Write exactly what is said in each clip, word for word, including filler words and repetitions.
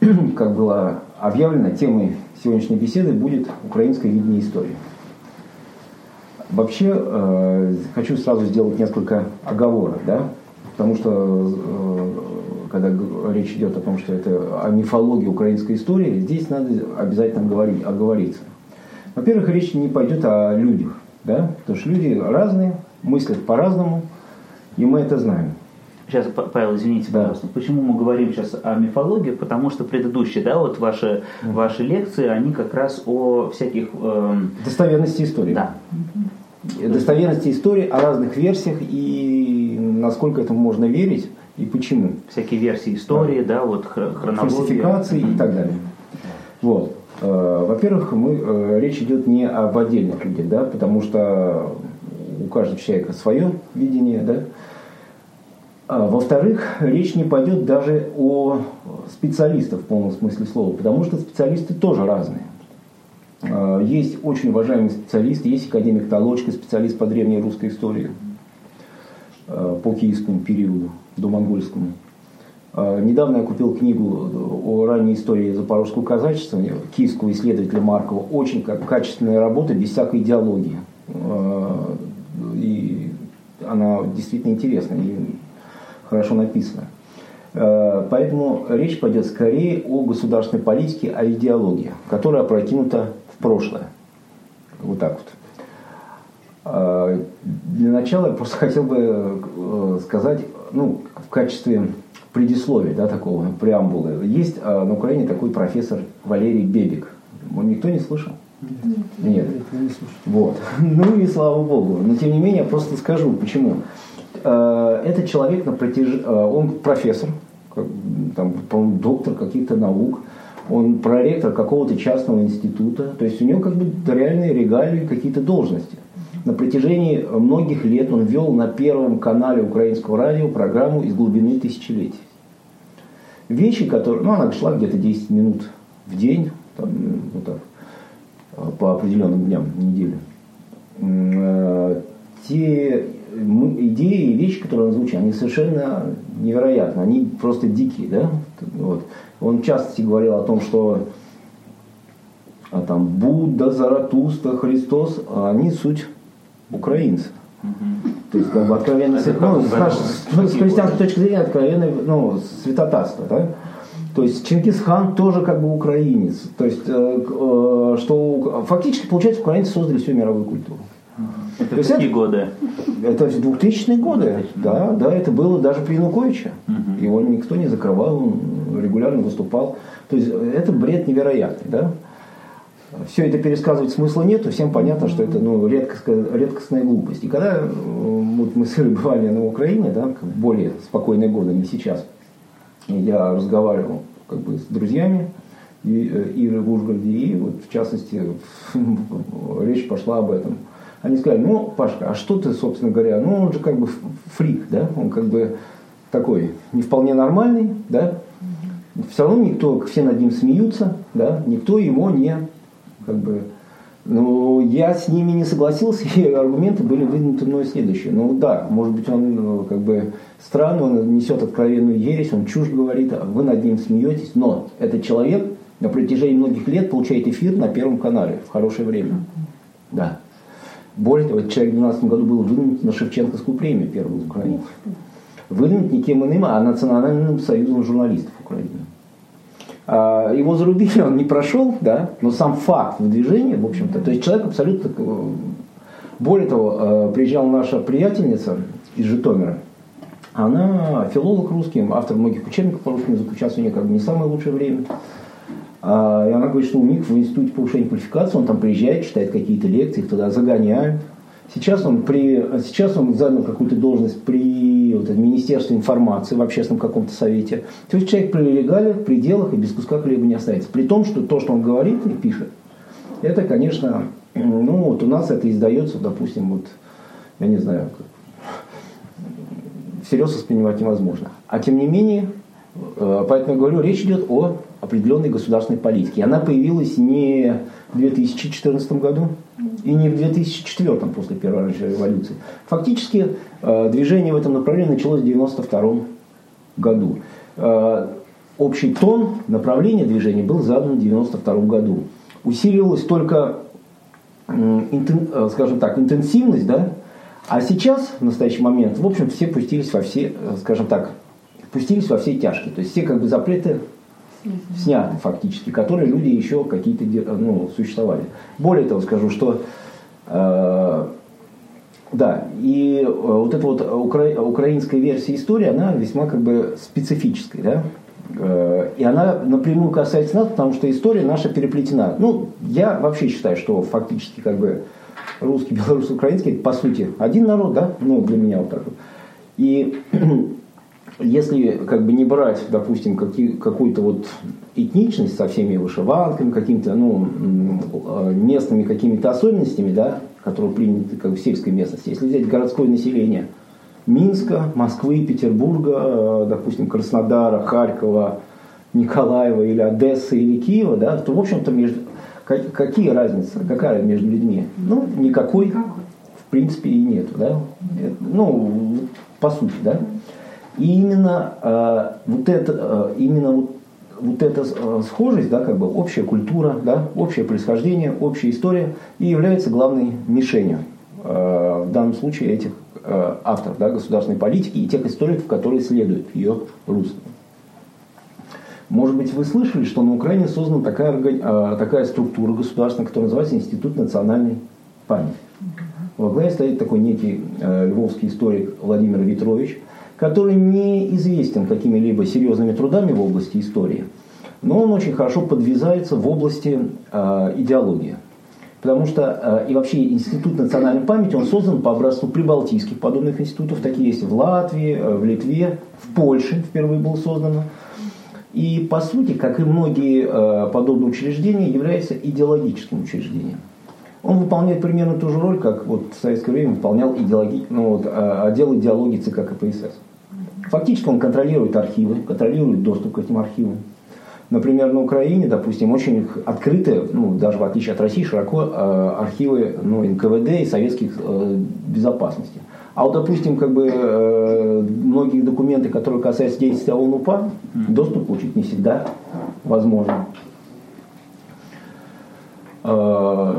как было объявлено, темой сегодняшней беседы будет украинское видение истории. Вообще, э, хочу сразу сделать несколько оговорок, да, потому что, э, когда речь идет о том, что это о мифологии украинской истории, здесь надо обязательно говорить, оговориться. Во-первых, речь не пойдет о людях, да, потому что люди разные, мыслят по-разному, и мы это знаем. Сейчас, Павел, извините, да. пожалуйста, почему мы говорим сейчас о мифологии? Потому что предыдущие, да, вот ваши, mm. ваши лекции, они как раз о всяких... Э... Достоверности истории. Да. Достоверности истории, о разных версиях и насколько этому можно верить и почему. Всякие версии истории, да, да вот хронология. Фальсификации mm. и так далее. Вот. Во-первых, мы, речь идет не об отдельных людях, да, потому что у каждого человека свое видение, да. А, во-вторых, речь не пойдет даже о специалистах в полном смысле слова, потому что специалисты тоже разные. А, есть очень уважаемый специалист, есть академик Толочко, специалист по древней русской истории, а, по киевскому периоду, домонгольскому. А, недавно я купил книгу о ранней истории запорожского казачества киевского исследователя Маркова. Очень качественная работа, без всякой идеологии. А, и она действительно интересная. Хорошо написано. Поэтому речь пойдет скорее о государственной политике, о идеологии, которая опрокинута в прошлое. Вот так вот. Для начала я просто хотел бы сказать, ну, в качестве предисловия, да, такого преамбулы. Есть на Украине такой профессор Валерий Бебик. Никто не слышал? Нет. Нет. Не слышал. Вот. Ну и слава богу. Но тем не менее, я просто скажу, почему. Этот человек на протяжении, он профессор, там, по-моему, доктор каких-то наук, он проректор какого-то частного института, то есть у него как бы реальные регалии, какие-то должности. На протяжении многих лет он вел на Первом канале украинского радио программу «Из глубины тысячелетий». Вещи, которые, ну она шла где-то десять минут в день, там, вот так, по определенным дням недели. Те идеи и вещи, которые он озвучил, они совершенно невероятны, они просто дикие, да? Вот. Он в частности говорил о том, что а там Будда, Заратустра, Христос, они суть украинцы. Mm-hmm. То есть, как бы откровенно, ну, с, наш, с христианской точки зрения, откровенно, ну, святотатство, да? То есть Чингисхан тоже как бы украинец. То есть, э, э, что фактически, получается, украинцы создали всю мировую культуру. Это какие это, годы? Это двухтысячные годы, да, да, это было даже при Януковиче. Угу. Его никто не закрывал, он регулярно выступал. То есть это бред невероятный, да. Все это пересказывать смысла нету, всем понятно, что это, ну, редкостная, редкостная глупость. И когда вот мы с Ирой бывали на Украине, да, более спокойные годы, не сейчас, я разговаривал как бы с друзьями Иры в Ужгороде, и вот в частности речь пошла об этом. Они сказали, ну, Пашка, а что ты, собственно говоря, ну, он же как бы фрик, да, он как бы такой не вполне нормальный, да, все равно никто, все над ним смеются, да, никто его не, как бы, ну, я с ними не согласился, и аргументы были выдвинуты мной следующие. Ну, да, может быть, он, как бы, странный, он несет откровенную ересь, он чушь говорит, а вы над ним смеетесь, но этот человек на протяжении многих лет получает эфир на Первом канале в хорошее время, да. Более того, этот человек в две тысячи двенадцатом году был выдвинут на Шевченковскую премию первую в Украине. Выдвинут никем иным, а Национальным союзом журналистов Украины. А его зарубили, он не прошел, да, но сам факт выдвижения, в общем-то, то есть человек абсолютно... Более того, приезжала наша приятельница из Житомира, она филолог русский, автор многих учебников по русскому языку, сейчас у нее как бы не самое лучшее время. И она говорит, что у них в институте повышения квалификации, он там приезжает, читает какие-то лекции, их туда загоняют. Сейчас он, при, сейчас он занял какую-то должность при вот, Министерстве информации в общественном каком-то совете. То есть человек при легале, в пределах и без куска хлеба не остается. При том, что то, что он говорит и пишет, это, конечно, ну вот у нас это издается, допустим, вот, я не знаю, всерьез воспринимать невозможно. А тем не менее, поэтому я говорю, речь идет о определенной государственной политике. И она появилась не в две тысячи четырнадцатом году и не в две тысячи четвёртом после Первой Оранжевой революции. Фактически движение в этом направлении началось в девяносто втором году. общий тон, направление движения был задан в девяносто втором году. Усиливалась только, скажем так, интенсивность, да? А сейчас, в настоящий момент, в общем, все пустились во все, скажем так, пустились во все тяжкие. То есть все как бы запреты сняты фактически, которые люди еще какие-то, ну, существовали. Более того, скажу, что э, да, и вот эта вот укра... украинская версия истории, она весьма как бы специфическая, да? Э, и она напрямую касается нас, потому что история наша переплетена. Ну, я вообще считаю, что фактически как бы русский, белорусский, украинский, это, по сути, один народ, да, ну, для меня вот так вот. И если как бы не брать, допустим, какие, какую-то вот этничность со всеми вышиванками, какими-то, ну, местными какими-то особенностями, да, которые приняты как в сельской местности, если взять городское население Минска, Москвы, Петербурга, допустим, Краснодара, Харькова, Николаева или Одессы или Киева, да, то, в общем-то, между какие разницы, какая между людьми? Ну, никакой, в принципе, и нету, да? Ну, по сути, да? И именно э, вот это, э, именно вот, вот эта э, схожесть, да, как бы общая культура, да, общее происхождение, общая история и является главной мишенью э, в данном случае этих э, авторов, да, государственной политики и тех историков, которые следуют ее руслу. Может быть, вы слышали, что на Украине создана такая, такая структура государственная, которая называется Институт национальной памяти. Во главе стоит такой некий э, львовский историк Владимир Ветрович, который не известен какими-либо серьезными трудами в области истории, но он очень хорошо подвязается в области э, идеологии. Потому что э, и вообще Институт национальной памяти, он создан по образцу прибалтийских подобных институтов, такие есть в Латвии, в Литве, в Польше впервые было создано. И, по сути, как и многие э, подобные учреждения, является идеологическим учреждением. Он выполняет примерно ту же роль, как вот в советское время выполнял идеологи... ну, вот, э, отдел идеологии ЦК КПСС. Фактически он контролирует архивы, контролирует доступ к этим архивам. Например, на Украине, допустим, очень открыты, ну, даже в отличие от России, широко э, архивы, ну, эн ка вэ дэ и советских э, безопасности. А вот, допустим, как бы, э, многие документы, которые касаются деятельности ОУН-УПА, доступ получить не всегда возможно. Э,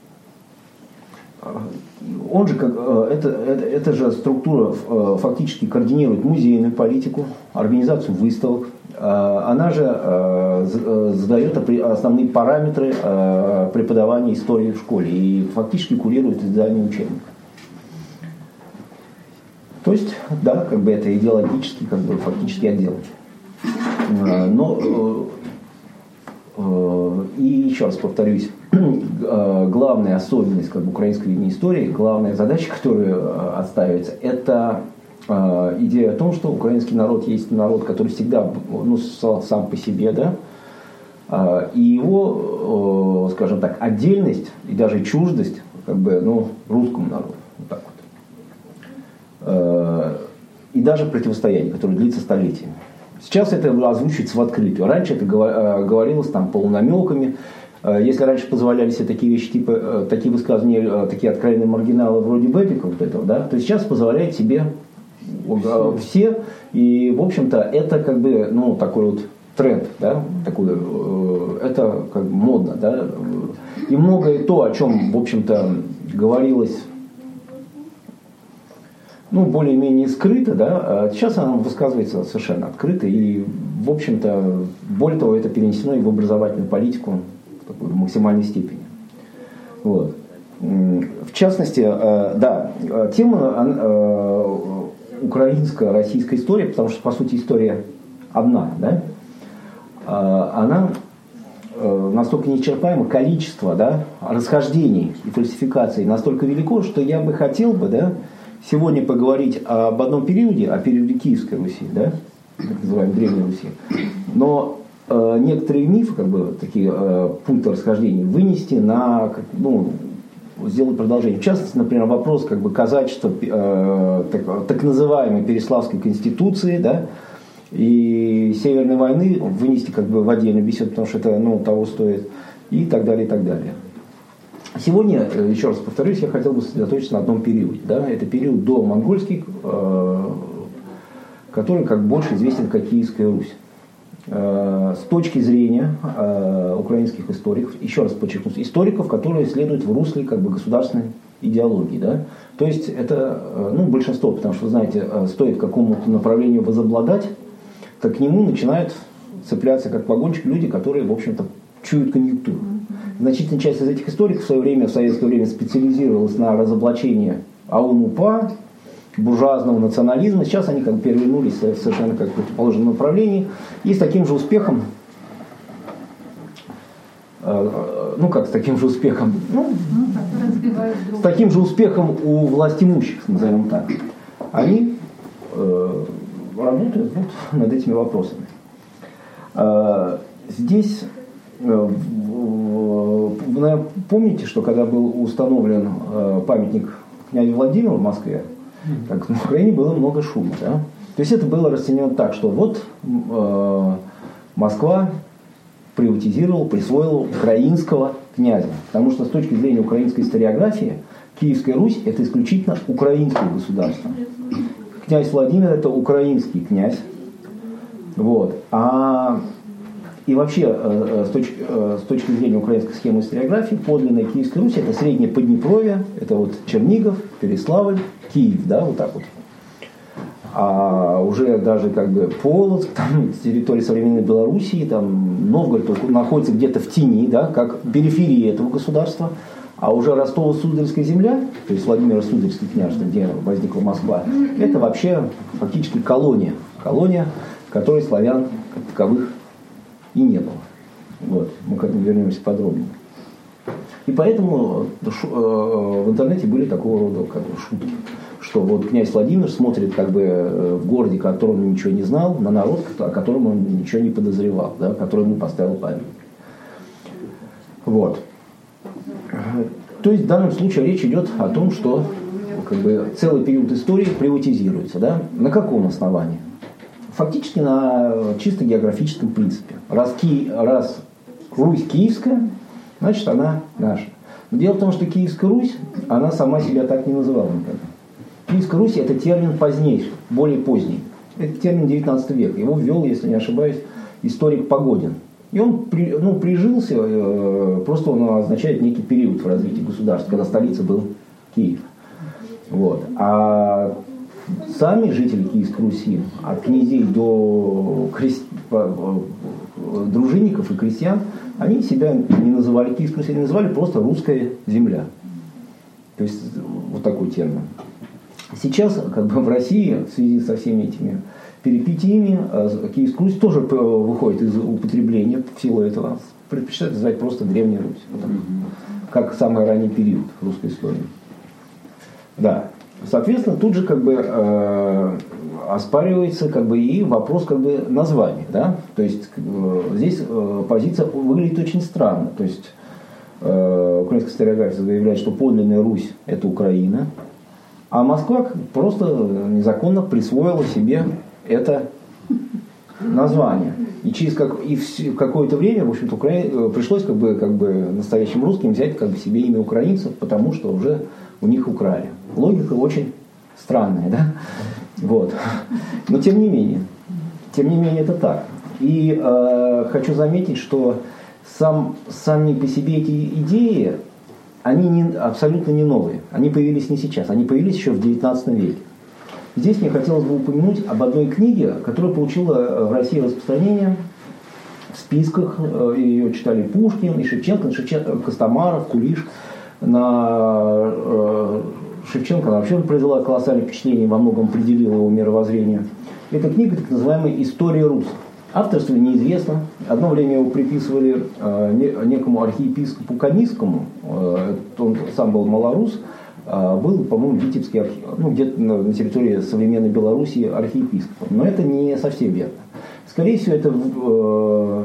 он же, как, э, это, это, это же структура э, фактически координирует музейную политику, организацию выставок. Э, она же э, задает основные параметры э, преподавания истории в школе и фактически курирует издание учебников. То есть, да, как бы это идеологический, как бы фактически отдел. Но и еще раз повторюсь, главная особенность как бы украинской истории, главная задача, которая отстаивается, это идея о том, что украинский народ есть народ, который всегда, ну, сам по себе, да, и его, скажем так, отдельность и даже чуждость, как бы, ну, русскому народу. Вот так вот. И даже противостояние, которое длится столетиями. Сейчас это озвучивается в открытую. Раньше это говорилось там полунамеками. Если раньше позволяли себе такие вещи, типа, такие высказывания, такие откровенные маргиналы вроде Бэбика, вот этого, да, то сейчас позволяет себе все. И, в общем-то, это как бы, ну, такой вот тренд, да, такой, это как бы модно, да. И многое то, о чем, в общем-то, говорилось, ну, более-менее скрыто, да, сейчас оно высказывается совершенно открыто, и, в общем-то, более того, это перенесено и в образовательную политику в такой максимальной степени. Вот. В частности, да, тема украинско-российской истории, потому что, по сути, история одна, да, она настолько неисчерпаемо, количество, да, расхождений и фальсификаций настолько велико, что я бы хотел бы, да, сегодня поговорить об одном периоде, о периоде Киевской Руси, да, так называемой Древней Руси. Но э, некоторые мифы, как бы, такие э, пункты расхождения, вынести на, как, ну, сделать продолжение. В частности, например, вопрос как бы казачества, э, так, так называемой Переславской конституции, да, и Северной войны вынести как бы в отдельную беседу, потому что это, ну, того стоит, и так далее, и так далее. Сегодня, еще раз повторюсь, я хотел бы сосредоточиться на одном периоде. Да? Это период до монгольский, э, который как больше известен как Киевская Русь. с точки зрения украинских историков, еще раз подчеркну, историков, которые следуют в русле как бы государственной идеологии. Да? То есть это ну, большинство, потому что, вы знаете, стоит какому-то направлению возобладать, так к нему начинают цепляться как вагончик люди, которые, в общем-то, чуют конъюнктуру. Значительная часть из этих историков в свое время, в советское время специализировалась на разоблачении АУН-УПА, буржуазного национализма. Сейчас они как бы перевернулись в совершенно как противоположном направлении и с таким же успехом, ну как с таким же успехом, ну, с таким же успехом у властимущих, назовем так, они э, работают вот над этими вопросами. Э, здесь э, вы помните, что когда был установлен э, памятник князю Владимиру в Москве, так, в Украине было много шума. Да? То есть это было расценено так, что вот э, Москва приватизировала, присвоила украинского князя. Потому что с точки зрения украинской историографии Киевская Русь – это исключительно украинское государство. Князь Владимир – это украинский князь. Вот. А, и вообще, э, с, точки, э, с точки зрения украинской схемы историографии, подлинная Киевская Русь – это Среднее Поднепровье, это вот Чернигов, Переславль, Киев, да, вот так вот. А уже даже как бы Полоцк, там, территория современной Белоруссии, там, Новгород находится где-то в тени, да, как периферия этого государства. А уже Ростово-Суздальская земля, то есть Владимиро-Суздальское княжество, где возникла Москва, это вообще фактически колония. Колония, в которой славян как таковых и не было. Вот. Мы к этому вернемся подробнее. И поэтому в интернете были такого рода как бы шутки, что вот князь Владимир смотрит как бы в городе, о котором он ничего не знал, на народ, о котором он ничего не подозревал, да, который ему поставил памятник. Вот. То есть в данном случае речь идет о том, что как бы, целый период истории приватизируется. Да? На каком основании? Фактически на чисто географическом принципе. Раз, Ки... Раз Русь киевская, значит она наша. Но дело в том, что Киевская Русь, она сама себя так не называла никогда. Киевская Русь – это термин позднейший, более поздний. Это термин девятнадцатого века. Его ввел, если не ошибаюсь, историк Погодин. И он ну, прижился, просто он означает некий период в развитии государства, когда столица был Киев. Вот. А сами жители Киевской Руси, от князей до крест... дружинников и крестьян, они себя не называли Киевской Руси, они называли просто русская земля. То есть вот такой термин. Сейчас как бы в России в связи со всеми этими перипетиями Киевская Русь тоже выходит из употребления в силу этого. Предпочитают называть просто Древняя Русь. Вот как самый ранний период русской истории. Да. Соответственно, тут же как бы э, оспаривается как бы и вопрос как бы названия. Да? То есть э, здесь э, позиция выглядит очень странно. То есть э, украинская историография заявляет, что подлинная Русь – это Украина, а Москва просто незаконно присвоила себе это название. И через как, и в какое-то время, в общем-то, Укра... пришлось как бы, как бы настоящим русским взять как бы себе имя украинцев, потому что уже у них украли. Логика очень странная, да? Вот. Но тем не менее, тем не менее это так. И э, хочу заметить, что сам, сами по себе эти идеи, они не, абсолютно не новые. Они появились не сейчас, они появились еще в девятнадцатом веке. Здесь мне хотелось бы упомянуть об одной книге, которая получила в России распространение в списках. Ее читали Пушкин и Шевченко, Шевченко Костомаров, Кулиш. На Шевченко она вообще произвела колоссальное впечатление, во многом определила его мировоззрение. Эта книга, так называемая «История рус». Авторство неизвестно. Одно время его приписывали некому архиепископу Канистскому, он сам был малорус, был, по-моему, Витебский, ну, где-то на территории современной Белоруссии архиепископом. Но это не совсем верно. Скорее всего, это э,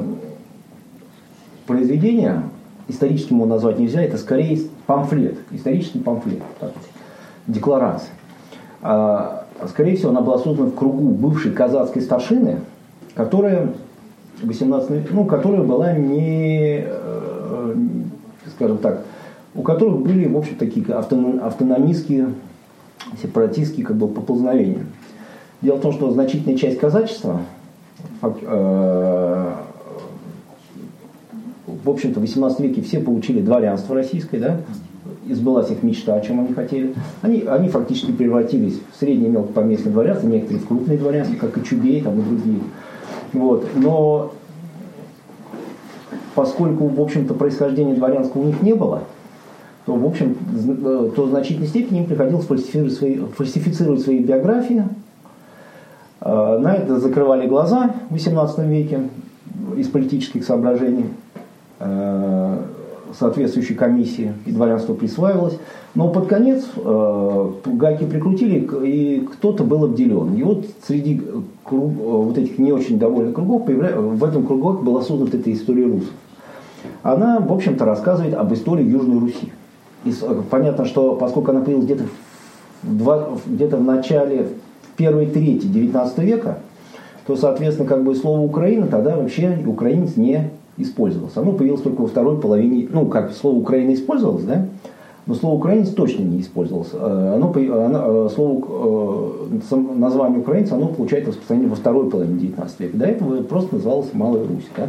произведение, историческим его назвать нельзя, это скорее памфлет, исторический памфлет, так, декларация. А, скорее всего, она была создана в кругу бывшей казацкой старшины, которая, восемнадцатом, ну, которая была не, э, скажем так, у которых были, в общем, такие автономистские, сепаратистские как бы, поползновения. Дело в том, что значительная часть казачества в общем-то, в восемнадцатом веке все получили дворянство российское, да, и сбылась их мечта, о чем они хотели. Они, они фактически превратились в среднее мелкопоместное дворянство, некоторые в крупные дворянства, как и Чубей, там, и другие. Вот. Но поскольку, в общем-то, происхождения дворянского у них не было, то, в общем, то в значительной степени им приходилось фальсифицировать свои, фальсифицировать свои биографии. На это закрывали глаза в восемнадцатом веке из политических соображений соответствующей комиссии, и дворянство присваивалось. Но под конец гайки прикрутили, и кто-то был обделен. И вот среди круг, вот этих не очень довольных кругов, в этом кругу была создана эта история русов. Она, в общем-то, рассказывает об истории Южной Руси. И понятно, что поскольку она появилась где-то в, два, где-то в начале первой трети девятнадцатого века, то, соответственно, как бы слово «Украина» тогда вообще украинец не использовалось. Оно появилось только во второй половине, ну, как слово «Украина» использовалось, да? Но слово «украинец» точно не использовалось. Оно, оно, слово, название «украинец», оно получает распространение во второй половине девятнадцатого века. До этого просто называлось «Малая Русь», да?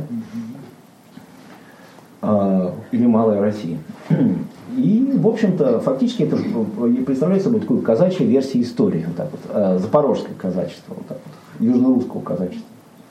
Или «Малая Россия». И, в общем-то, фактически это представляет собой такую казачью версию истории, вот так вот, запорожское казачество, вот так вот, южно-русского казачества.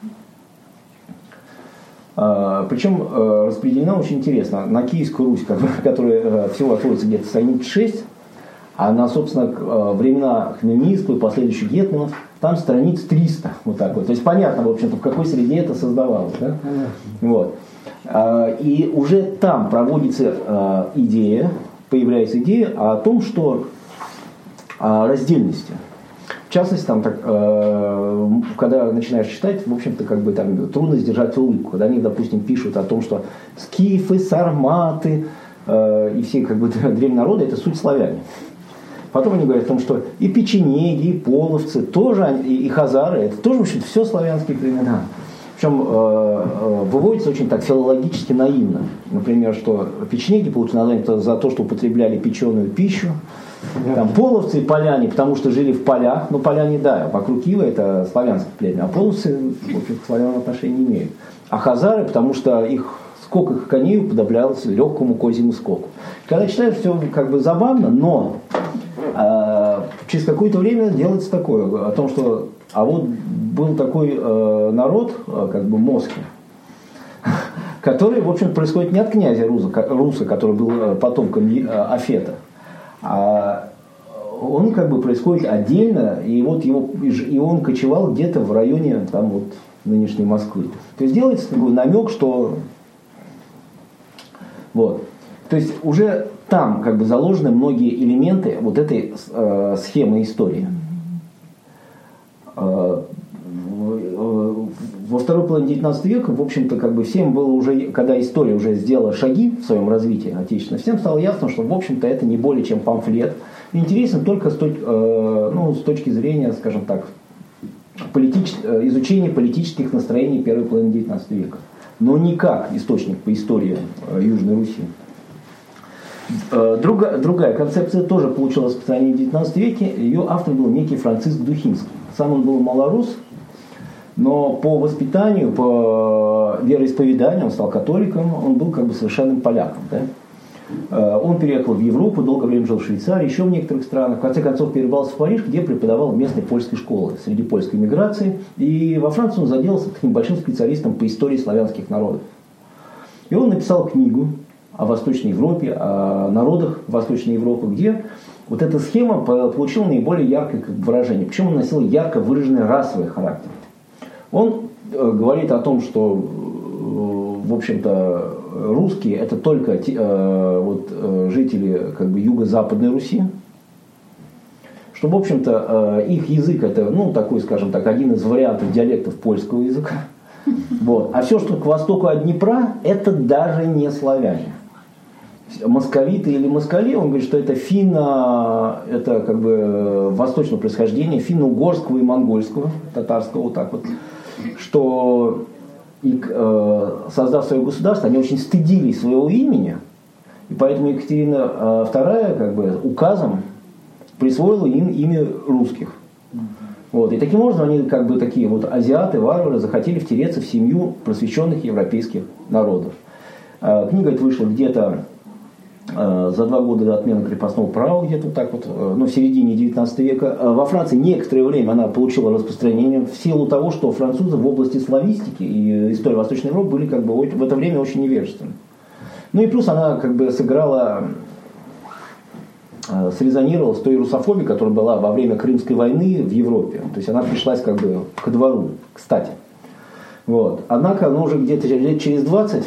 Причем распределена очень интересно на Киевскую Русь, которая всего отводится где-то страниц шесть, а на, собственно, времена Хмельницкого и последующих гетманов там страниц триста, вот так вот. То есть понятно, в общем-то, в какой среде это создавалось, да? Вот. И уже там проводится идея, появляется идея о том, что о раздельности. В частности, там, так, когда начинаешь читать, в общем-то, как бы там трудно сдержать улыбку. Когда они, допустим, пишут о том, что скифы, сарматы и все как бы древние народы – это суть славяне. Потом они говорят о том, что и печенеги, и половцы, тоже, и хазары – это тоже, в общем-то, все славянские племена. Причем э, э, выводится очень так филологически наивно. Например, что печенеги получили название за то, что употребляли печеную пищу. Там половцы и поляне, потому что жили в полях. Но поляне, да, вокруг Киева это славянское племя. А половцы, в общем, к славянам отношения не имеют. А хазары, потому что их скок их коней уподоблялся легкому козьему скоку. Когда читаешь, все как бы забавно, но э, через какое-то время делается такое, о том, что а вот был такой э, народ, э, как бы Моски, который, в общем, происходит не от князя Руса, Руса который был потомком э, Афета, а он как бы происходит отдельно, и вот его, и он кочевал где-то в районе там вот нынешней Москвы. То есть делается такой намек, что вот. То есть уже там как бы заложены многие элементы вот этой э, схемы истории. Во второй половине девятнадцатого века, в общем-то, как бы всем было уже, когда история уже сделала шаги в своем развитии отечественно, всем стало ясно, что, в общем-то, это не более чем памфлет. Интересен только с, точ, э, ну, с точки зрения, скажем так, политич, изучения политических настроений первой половины девятнадцатого века. Но не как источник по истории э, Южной Руси. Другая, другая концепция тоже получила распространение в девятнадцатом веке. Ее автор был некий Франциск Духинский. Сам он был малорус, но по воспитанию, по вероисповеданию он стал католиком, он был как бы совершенным поляком. Да? Он переехал в Европу, долгое время жил в Швейцарии, еще в некоторых странах. В конце концов перебрался в Париж, где преподавал в местной польской школе среди польской миграции. И во Франции он заделался таким большим специалистом по истории славянских народов. И он написал книгу о Восточной Европе, о народах Восточной Европы, где вот эта схема получила наиболее яркое выражение. Причем он носил ярко выраженный расовый характер. Он говорит о том, что, в общем-то, русские это только вот, жители как бы юго-западной Руси, что, в общем-то, их язык это, ну, такой, скажем так, один из вариантов диалектов польского языка. Вот. А все, что к востоку от Днепра, это даже не славяне. Московиты или москали, он говорит, что это финно, это как бы восточного происхождения, финно-угорского и монгольского, татарского, вот так вот, что и, э, создав свое государство, они очень стыдились своего имени, и поэтому Екатерина вторая как бы указом присвоила им имя русских. Вот. И таким образом они, как бы такие вот азиаты, варвары, захотели втереться в семью просвещенных европейских народов. Книга эта вышла где-то за два года до отмены крепостного права, где-то вот так вот, ну, в середине девятнадцатого века. Во Франции некоторое время она получила распространение в силу того, что французы в области славистики и истории Восточной Европы были как бы в это время очень невежественны. Ну и плюс она как бы сыграла, срезонировала с той русофобией, которая была во время Крымской войны в Европе. То есть она пришлась как бы ко двору, кстати. Вот. Однако, ну, уже где-то лет через двадцать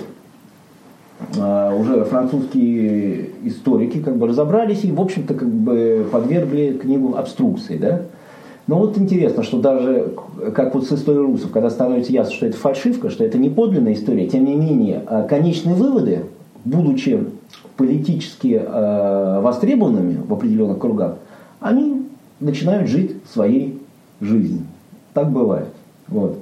уже французские историки как бы разобрались и, в общем-то, как бы подвергли книгу обструкции, да? Но вот интересно, что даже, как вот с историей русов, когда становится ясно, что это фальшивка, что это не подлинная история, тем не менее, конечные выводы, будучи политически э, востребованными в определенных кругах, они начинают жить своей жизнью. Так бывает. Вот.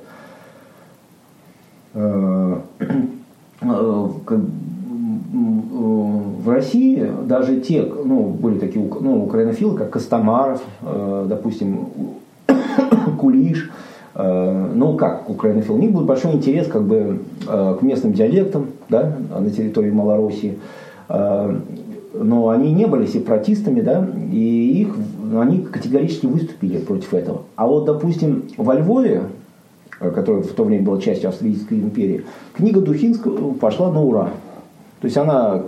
В России даже те, ну, были такие, ну, украинофилы, как Костомаров, э, допустим, Кулиш, э, ну, как украинофил, у них был большой интерес как бы э, к местным диалектам, да, на территории Малороссии, э, но они не были сепаратистами, да, и их, они категорически выступили против этого. А вот, допустим, во Львове, которая в то время была частью Австрийской империи, книга Духинского пошла на ура. То есть она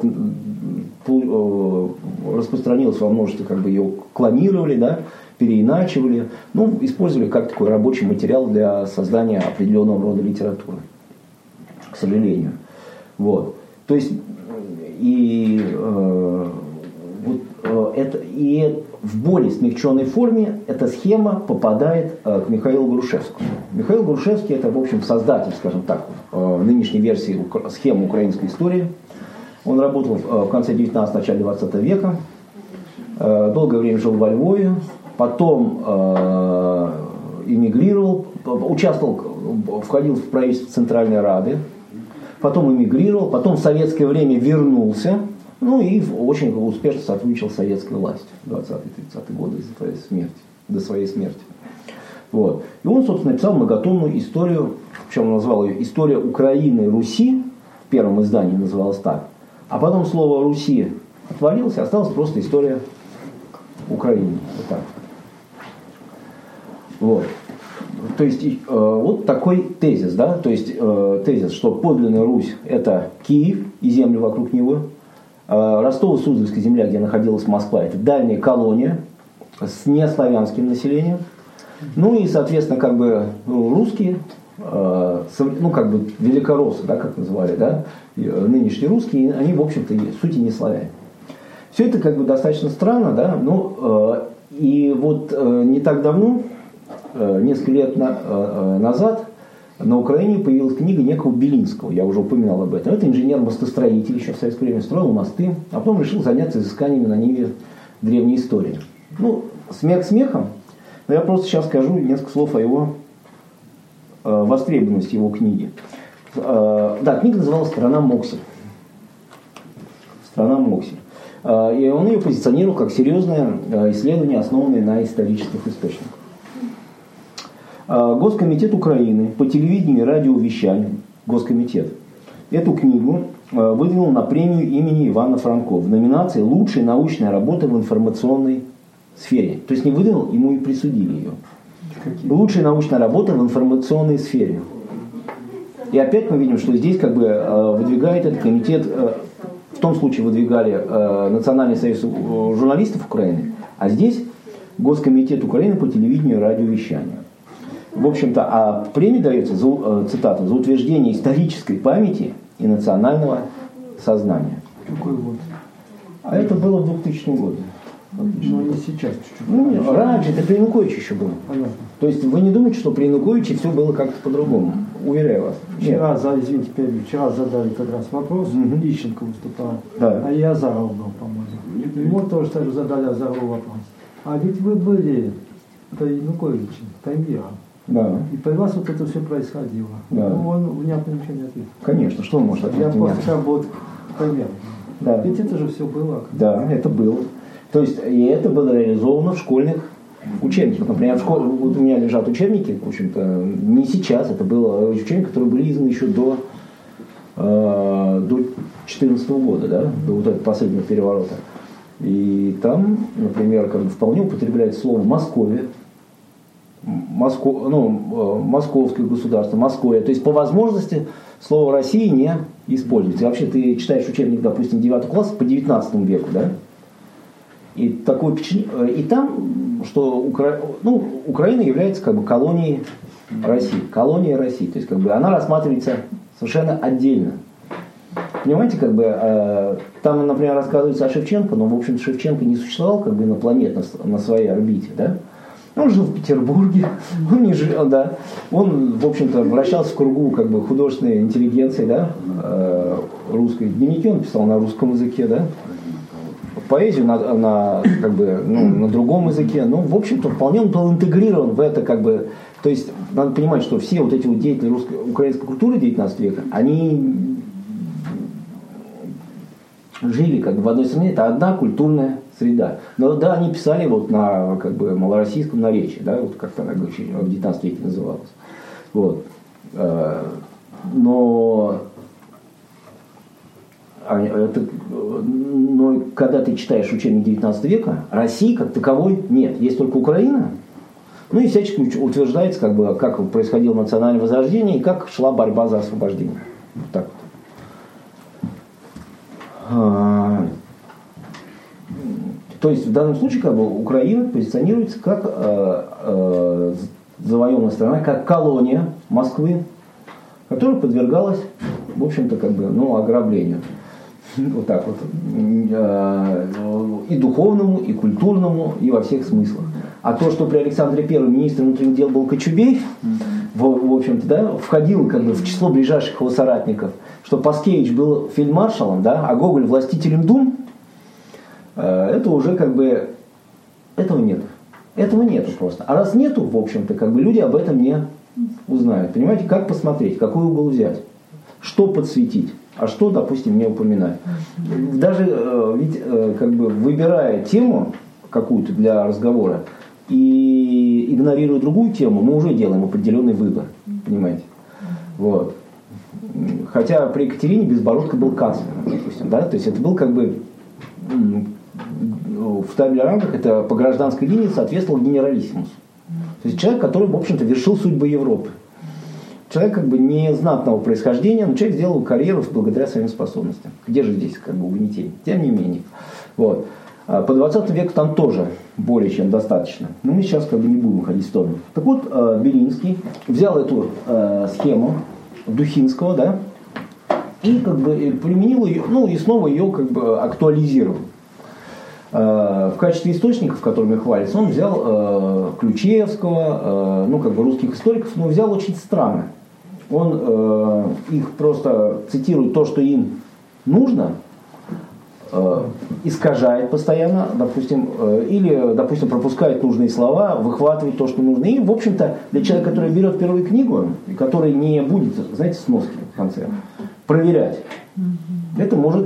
распространилась во множестве, как бы ее клонировали, да, переиначивали, ну, использовали как такой рабочий материал для создания определенного рода литературы, к сожалению. Вот. То есть и, э, вот, э, это, и в более смягченной форме эта схема попадает э, к Михаилу Грушевскому. Михаил Грушевский — это, в общем, создатель, скажем так, э, нынешней версии ук- схемы украинской истории. Он работал в конце девятнадцатого, начале двадцатого века, долгое время жил во Львове, потом эмигрировал, участвовал, входил в правительство Центральной Рады, потом эмигрировал, потом в советское время вернулся, ну и очень успешно сотрудничал с советской властью в двадцатые-тридцатые годы до своей смерти. До своей смерти. Вот. И он, собственно, написал многотомную историю, причем он назвал ее «История Украины и Руси», в первом издании называлось так. А потом слово «Руси» отвалилось, и осталась просто история Украины. Вот так. Вот. То есть, э, вот такой тезис, да, то есть э, тезис, что подлинная Русь – это Киев и земли вокруг него, э, Ростово-Суздальская земля, где находилась Москва, это дальняя колония с неславянским населением, ну и, соответственно, как бы ну, русские, ну, как бы великороссы, да, как называли, да, нынешние русские, они, в общем-то, в сути не славяне. Все это как бы достаточно странно, да, ну, и вот не так давно, несколько лет назад, на Украине появилась книга некого Белинского, я уже упоминал об этом. Это инженер-мостостроитель, еще в советское время строил мосты, а потом решил заняться изысканиями на ниве древней истории. Ну, смех смехом, но я просто сейчас скажу несколько слов о его востребованности его книги. Да, книга называлась «Страна Моксель». «Страна Моксель». И он ее позиционировал как серьезное исследование, основанное на исторических источниках. Госкомитет Украины по телевидению и радиовещанию, Госкомитет, эту книгу выдвинул на премию имени Ивана Франко в номинации «Лучшая научная работа в информационной сфере». То есть не выдвинул, ему и присудили ее. Лучшая научная работа в информационной сфере. И опять мы видим, что здесь как бы выдвигает этот комитет, в том случае выдвигали Национальный союз журналистов Украины, а здесь Госкомитет Украины по телевидению и радиовещанию. В общем-то, а премия дается, за, цитата, за утверждение исторической памяти и национального сознания. Какой год? А это было в двухтысячном году. Ну, не сейчас, чуть-чуть. Ну, раньше, раньше это при Януковиче еще было. Понятно. То есть вы не думаете, что при Януковиче все было как-то по-другому? Уверяю вас. Вчера, за, извините, вчера задали как раз вопрос, Угу. Ищенко выступал, Да. а и Азаров был, по-моему. Ему тоже так задали Азарову вопрос. А ведь вы были при Януковиче, премьером. Да. И при вас вот это все происходило. Да. Ну, он внятно ничего не ответил. Конечно, что он может Я ответить? просто как бы вот пример. Да. Ведь это же все было. Да, это было. То есть, и это было реализовано в школьных В учебниках, например, в школе, вот у меня лежат учебники, в общем-то, не сейчас, это было учебники, которые были изданы еще до э, до четырнадцатого года, да, до вот этого последнего переворота. И там, например, как бы вполне употребляется слово «Московия», Моско, ну, московское государство, Московия. То есть по возможности слово «Россия» не используется. И вообще ты читаешь учебник, допустим, девятого класса по девятнадцатому веку, да? И такое впечатление, и там, что Укра... ну, Украина является как бы колонией России, колонией России. То есть как бы она рассматривается совершенно отдельно. Понимаете, как бы э, там, например, рассказывается о Шевченко, но в общем Шевченко не существовал как бы инопланетно на своей орбите, да? Он жил в Петербурге, он не жил, да. Он, в общем-то, вращался в кругу как бы художественной интеллигенции, да, э, русской. Дневники он писал на русском языке, да. Поэзию на, на, как бы, ну, на другом языке. Ну, в общем-то, вполне он был интегрирован в это, как бы. То есть, надо понимать, что все вот эти вот деятели русской, украинской культуры девятнадцатого века, они жили как бы в одной стране, это одна культурная среда. Но да, они писали вот на как бы малороссийском наречии, да, вот как тогда в девятнадцатом веке называлось. Вот. Но, это, но когда ты читаешь учебник девятнадцатого века, России как таковой нет. Есть только Украина. Ну и всячески утверждается, как бы, как происходило национальное возрождение и как шла борьба за освобождение. Вот так вот. То есть в данном случае как бы Украина позиционируется как э, э, завоеванная страна, как колония Москвы, которая подвергалась, в общем-то, как бы, ну, ограблению. Вот так вот. И духовному, и культурному, и во всех смыслах. А то, что при Александре Первом министр внутренних дел был Кочубей, в, в общем-то, да, входил как бы в число ближайших его соратников, что Паскевич был фельдмаршалом, да, а Гоголь властителем дум, это уже как бы этого нету. Этого нету просто. А раз нету, в общем-то, как бы люди об этом не узнают. Понимаете, как посмотреть, какой угол взять, что подсветить, а что, допустим, не упоминать. Даже ведь как бы выбирая тему какую-то для разговора и игнорируя другую тему, мы уже делаем определенный выбор. Понимаете? Вот. Хотя при Екатерине Безбородко был канцлером, допустим, да, то есть это был как бы в тайм-рамках, это по гражданской линии соответствовал генералиссимусу. То есть человек, который, в общем-то, вершил судьбы Европы. Человек как бы не знатного происхождения, но человек сделал карьеру благодаря своим способностям. Где же здесь как бы угнетение? Тем не менее. Вот. По двадцатому веку там тоже более чем достаточно. Но мы сейчас как бы не будем уходить в сторону. Так вот, Белинский взял эту схему Духинского, да, и как бы применил ее, ну и снова ее как бы актуализировал. В качестве источников, которыми хвалится, он взял Ключевского, ну как бы русских историков, но взял очень странно. Он их просто цитирует то, что им нужно, искажает постоянно, допустим, или, допустим, пропускает нужные слова, выхватывает то, что нужно. И, в общем-то, для человека, который берет первую книгу, и который не будет, знаете, сноски в конце, проверять, это может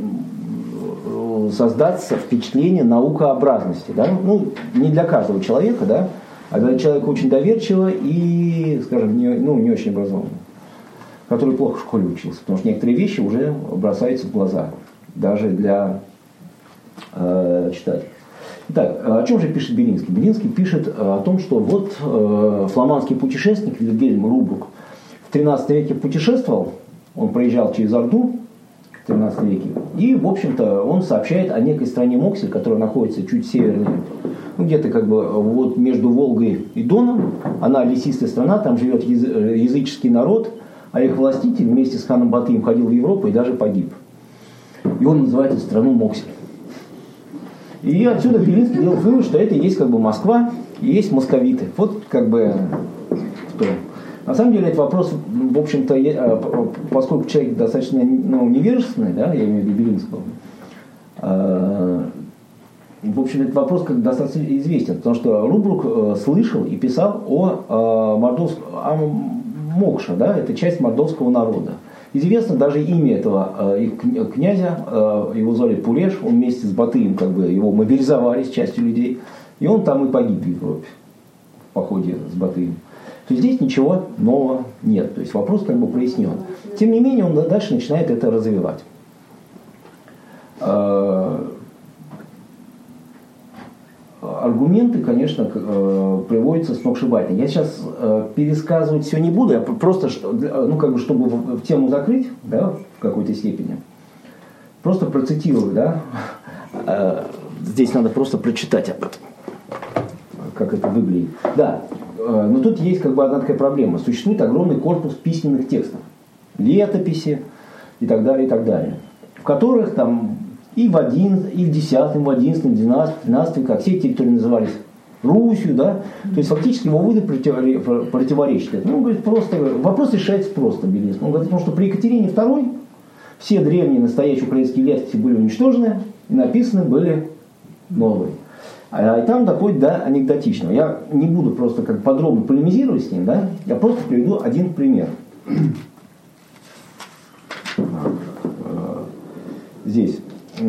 создаться впечатление наукообразности. Да? Ну, не для каждого человека, да? А для человека очень доверчивого и, скажем, не, ну, не очень образованного, который плохо в школе учился, потому что некоторые вещи уже бросаются в глаза, даже для э, читателей. Итак, о чем же пишет Белинский? Белинский пишет о том, что вот э, фламандский путешественник Вильгельм Рубрук в тринадцатом веке путешествовал, он проезжал через Орду в тринадцатом веке, и, в общем-то, он сообщает о некой стране Моксель, которая находится чуть севернее, ну, где-то как бы вот между Волгой и Доном. Она лесистая страна, там живет языческий народ, а их властитель вместе с ханом Батыем ходил в Европу и даже погиб. И он называет эту страну Моксель. И отсюда Белинский делает вывод, что это и есть как бы Москва, и есть московиты. Вот как бы что. На самом деле этот вопрос, в общем-то, поскольку человек достаточно, ну, невежественный, да, я имею в виду Белинского, в общем, этот вопрос как достаточно известен, потому что Рубрук слышал и писал о, мордовском, о Мокше, да, это часть мордовского народа. Известно даже имя этого их князя, его звали Пуреш, он вместе с Батыем как бы его мобилизовали с частью людей И он там и погиб в Европе в походе с Батыем. То есть здесь ничего нового нет. То есть вопрос как бы прояснен. Тем не менее, он дальше начинает это развивать. Аргументы, конечно, приводятся сногсшибательно. Я сейчас пересказывать все не буду, я просто, ну, как бы, чтобы тему закрыть, да, в какой-то степени, просто процитирую, да. Здесь надо просто прочитать об этом, как это выглядит. Да, но тут есть как бы одна такая проблема. Существует огромный корпус письменных текстов, летописи и так далее, и так далее, в которых там и в одиннадцатом, и в десятом, в одиннадцатом, двенадцатом, тринадцатом веках все эти территории назывались Русью, да. То есть фактически его выдать противоречит этому. Он говорит, просто, вопрос решается просто, Белинский. Он говорит, потому что при Екатерине второй все древние настоящие украинские летописи были уничтожены и написаны были новые. А и там доходит до анекдотичного. Я не буду просто как подробно полемизировать с ним, да. Я просто приведу один пример. Здесь.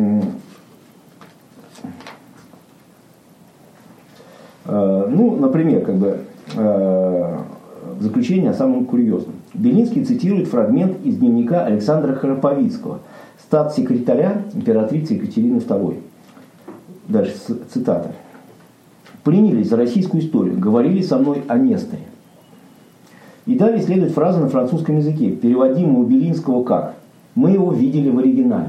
Ну, например, как бы, в заключение о самом курьезном. Белинский цитирует фрагмент из дневника Александра Храповицкого, статс-секретаря императрицы Екатерины второй. Дальше цитата. «Принялись за российскую историю, говорили со мной о Несторе». И далее следует фраза на французском языке, переводимая у Белинского как «Мы его видели в оригинале».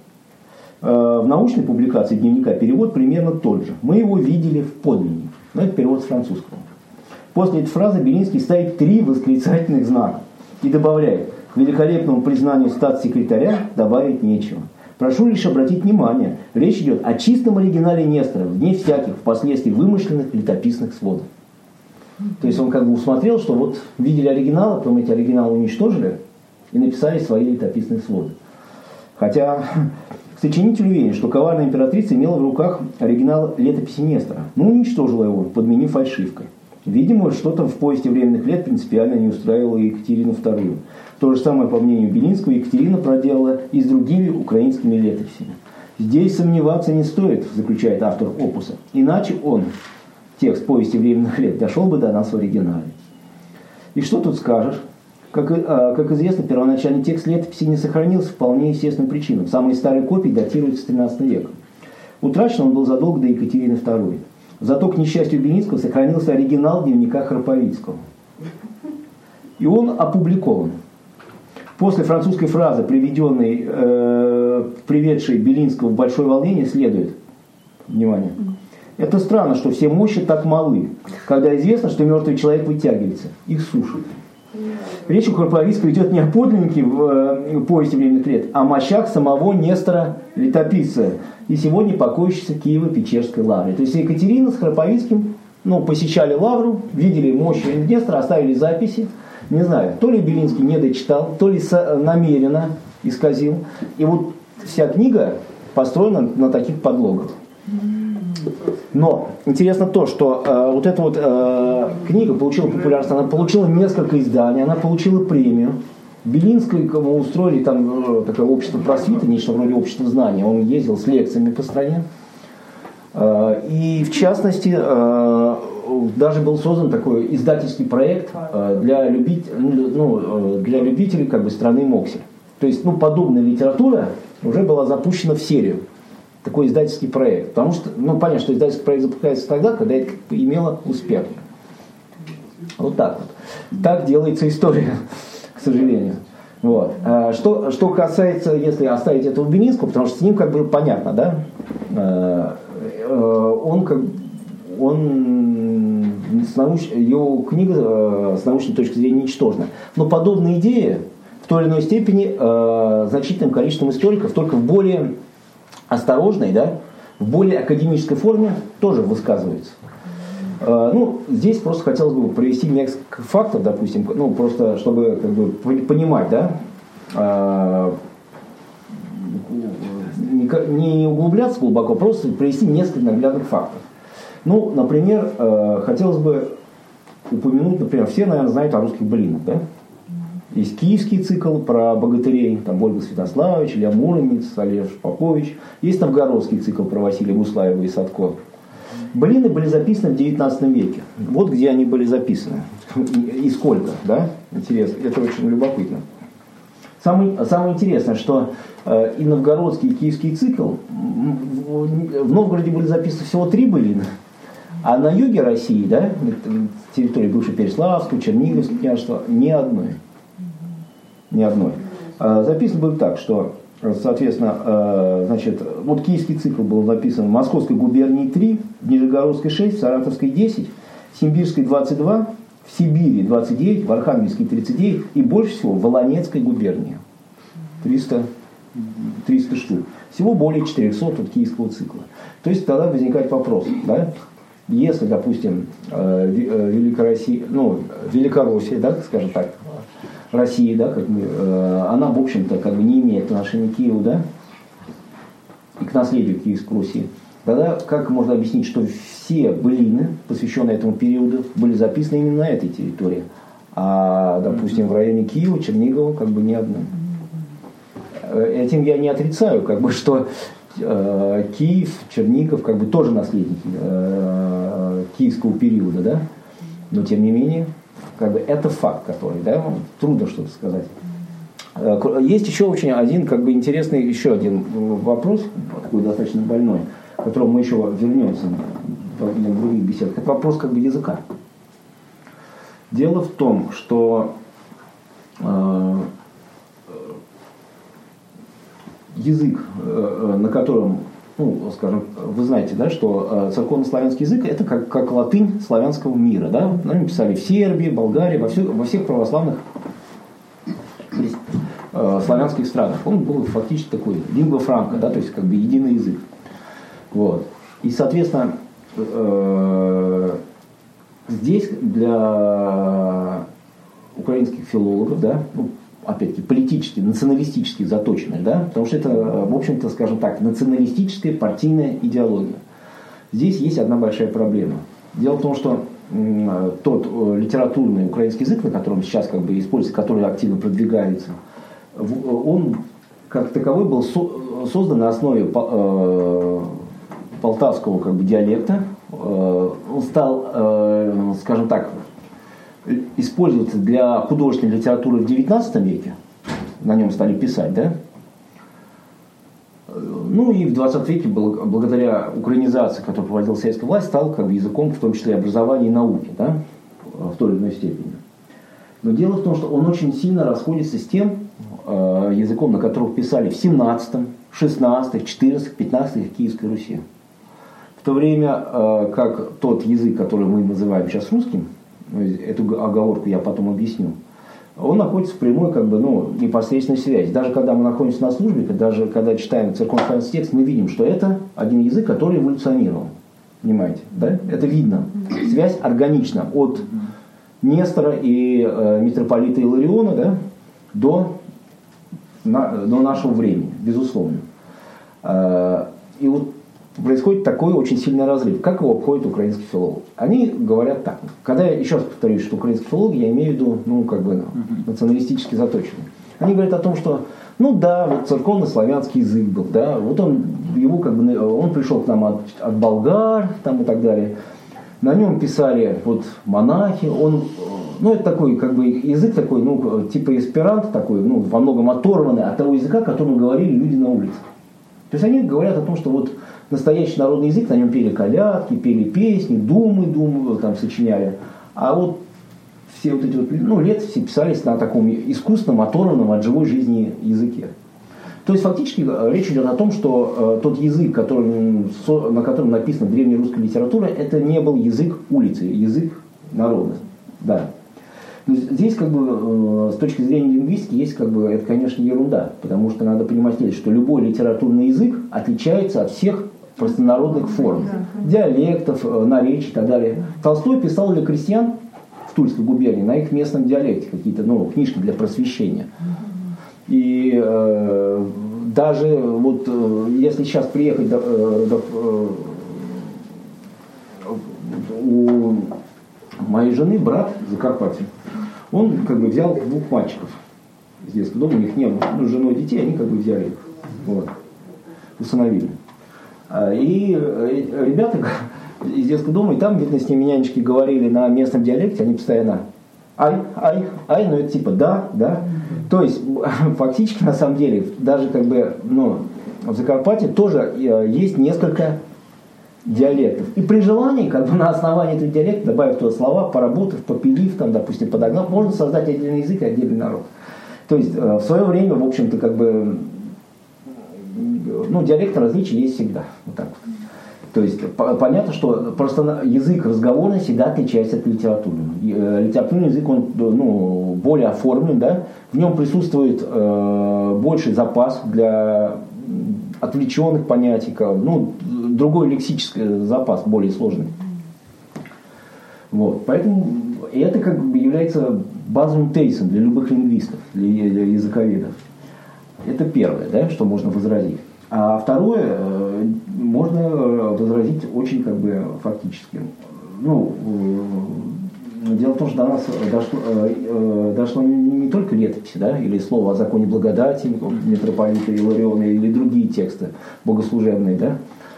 В научной публикации дневника перевод примерно тот же. «Мы его видели в подлиннике». Но это перевод с французского. После этой фразы Белинский ставит три восклицательных знака и добавляет: к великолепному признанию статс-секретаря добавить нечего. Прошу лишь обратить внимание, речь идет о чистом оригинале Нестора, вне всяких впоследствии вымышленных летописных сводов. То есть он как бы усмотрел, что вот видели оригиналы, потом эти оригиналы уничтожили и написали свои летописные своды. Хотя сочинитель уверен, что коварная императрица имела в руках оригинал летописи Нестора, но уничтожила его, подменив фальшивкой. Видимо, что-то в повести временных лет принципиально не устраивало Екатерину вторую. То же самое, по мнению Белинского, Екатерина проделала и с другими украинскими летописями. Здесь сомневаться не стоит, заключает автор опуса. Иначе он, текст повести временных лет, дошел бы до нас в оригинале. И что тут скажешь? Как, как известно, первоначальный текст летописи не сохранился по вполне естественным причинам. Самые старые копии датируются тринадцатым веком. Утрачен он был задолго до Екатерины второй. Зато, к несчастью Белинского, сохранился оригинал дневника Храповицкого. И он опубликован. После французской фразы, приведенной, э, приведшей Белинского в большое волнение, следует, внимание, это странно, что все мощи так малы, когда известно, что мертвый человек вытягивается, их сушат. Речь у Храповицкого идет не о подлиннике в э, повести временных лет, а о мощах самого Нестора летописца и сегодня покоящейся Киево-Печерской лавре. То есть Екатерина с Храповицким, ну, посещали лавру, видели мощи Нестора, оставили записи. Не знаю, то ли Белинский не дочитал, то ли намеренно исказил. И вот вся книга построена на таких подлогах. Но интересно то, что э, вот эта вот э, книга получила популярность, она получила несколько изданий, она получила премию. Белинскому устроили там э, такое общество просвиты, нечто вроде общества знаний. Он ездил с лекциями по стране. Э, и в частности, э, даже был создан такой издательский проект э, для, любить, ну, для любителей как бы, страны Моксель. То есть ну, подобная литература уже была запущена в серию. Такой издательский проект. Потому что, ну, понятно, что издательский проект запускается тогда, когда это имело успех. Вот так вот. Так делается история, к сожалению. Вот. Что, что касается, если оставить этого Белинского, потому что с ним как бы понятно, да, он как он с науч... его книга с научной точки зрения ничтожна. Но подобные идеи в той или иной степени значительным количеством историков только в более осторожной, да, в более академической форме тоже высказывается. Ну, здесь просто хотелось бы привести несколько фактов, допустим, ну, просто чтобы как бы, понимать, да, не углубляться глубоко, просто привести несколько наглядных фактов. Ну, например, хотелось бы упомянуть, например, все, наверное, знают о русских былинах, да? Есть киевский цикл про богатырей, там Ольга Святославович, Илья Муромец, Олеж Попович. Есть новгородский цикл про Василия Буслаева и Садко. Блины были записаны в девятнадцатом веке. Вот где они были записаны. И сколько, да? Интересно. Это очень любопытно. Самое, самое интересное, что э, и новгородский, и киевский цикл, в Новгороде были записаны всего три былины, а на юге России, да, территории бывшей Переславского, Черниговского княжества, ни одной. Ни одной. Э, записано было так, что, соответственно, э, значит, вот киевский цикл был записан в Московской губернии три, в Нижегородской шесть, в Саратовской десять, в Симбирской двадцать два, в Сибири двадцать девять, в Архангельске тридцать девять и больше всего в Волонецкой губернии триста, триста штук. Всего более четырехсот от киевского цикла. То есть тогда возникает вопрос, да? Если, допустим, Великороссия, ну, Великороссия, да, скажем так, Россия, да, как бы, она, в общем-то, как бы не имеет отношения к Киеву, да, и к наследию Киевской Руси, тогда как можно объяснить, что все былины, посвященные этому периоду, были записаны именно на этой территории, а, допустим, в районе Киева, Чернигова, как бы ни одной. Этим я не отрицаю, как бы, что э, Киев, Чернигов, как бы тоже наследники э, киевского периода, да, но тем не менее, как бы это факт, который, да, трудно что-то сказать. Есть еще очень один, как бы, интересный еще один вопрос, такой достаточно больной, к которому мы еще вернемся в других беседах. Это вопрос, как бы, языка. Дело в том, что э, язык, на котором, ну, скажем, вы знаете, да, что церковно-славянский язык это как, как латынь славянского мира, да, на нем писали в Сербии, Болгарии, во, всю, во всех православных э, славянских странах. Он был фактически такой лингва франка, да, то есть как бы единый язык. Вот. И, соответственно, э, здесь для украинских филологов, да, ну, опять-таки, политически, националистически заточенных, да, потому что это, в общем-то, скажем так, националистическая партийная идеология. Здесь есть одна большая проблема. Дело в том, что м, тот э, литературный украинский язык, на котором сейчас как бы используется, который активно продвигается, в, он как таковой был со, создан на основе э, полтавского как бы диалекта. Э, он стал, э, скажем так, использоваться для художественной литературы в девятнадцатом веке, на нем стали писать, да? Ну и в двадцатом веке, благодаря украинизации, которую проводила советская власть, стал как бы языком, в том числе образования и науки, да? В той или иной степени. Но дело в том, что он очень сильно расходится с тем э, языком, на котором писали в семнадцатом, шестнадцатом, четырнадцатом, пятнадцатом веках Киевской Руси. В то время э, как тот язык, который мы называем сейчас русским, эту оговорку я потом объясню, он находится в прямой, как бы, ну, непосредственной связи. Даже когда мы находимся на службе, даже когда читаем церковно-славянский текст, мы видим, что это один язык, который эволюционировал. Понимаете? Да? Это видно. Связь органична от Нестора и э, митрополита Илариона, да, до, на, до нашего времени, безусловно. Э, и вот происходит такой очень сильный разрыв. Как его обходят украинские филологи? Они говорят так. Когда я еще раз повторюсь, что украинские филологи, я имею в виду, ну, как бы, националистически заточенные. Они говорят о том, что, ну да, вот церковно-славянский язык был, да, вот он, его, как бы, он пришел к нам от, от болгар, там, и так далее. На нем писали вот монахи, он, ну, это такой, как бы, язык такой, ну, типа эсперанто такой, ну, во многом оторванный от того языка, которым говорили люди на улице. То есть они говорят о том, что вот настоящий народный язык, на нем пели колядки, пели песни, думы, думы там сочиняли. А вот все вот эти вот, ну, летописи писались на таком искусственном, оторванном от живой жизни языке. То есть фактически речь идет о том, что э, тот язык, который, на котором написана древняя русская литература, это не был язык улицы, язык народа. Да. Но здесь, как бы, э, с точки зрения лингвистики, есть, как бы, это, конечно, ерунда, потому что надо понимать, что любой литературный язык отличается от всех простонародных форм, диалектов, наречий и так далее. Толстой писал для крестьян в Тульской губернии на их местном диалекте какие-то, ну, книжки для просвещения. И э, даже вот э, если сейчас приехать до, э, до, э, у моей жены брат Закарпатье, он как бы взял двух мальчиков из детского дома, у них не было, ну, с женой детей, они как бы взяли их, вот, усыновили. И ребята из детского дома, и там, видно, с ними нянечки говорили на местном диалекте, они постоянно ай, ай, ай, ну это типа да, да. То есть, фактически, на самом деле, даже как бы, ну, в Закарпатье тоже есть несколько диалектов. И при желании, как бы на основании этого диалекта, добавив туда слова, поработав, попилив, там, допустим, подогнав, можно создать отдельный язык и отдельный народ. То есть, в свое время, в общем-то, как бы, ну, диалекты различия есть всегда. Вот так вот. То есть, понятно, что просто язык разговорный всегда отличается от литературного. Литературный язык, он, ну, более оформлен, да, в нем присутствует э, больший запас для отвлеченных понятий, ну, другой лексический запас, более сложный. Вот. Поэтому это как бы является базовым тезисом для любых лингвистов, для, для языковедов. Это первое, да, что можно возразить. А второе, можно возразить очень как бы фактически. Ну, дело в том, что до нас дошло, дошло не только летописи, да, или слово о законе благодати митрополита Илариона, или другие тексты богослужебные, да,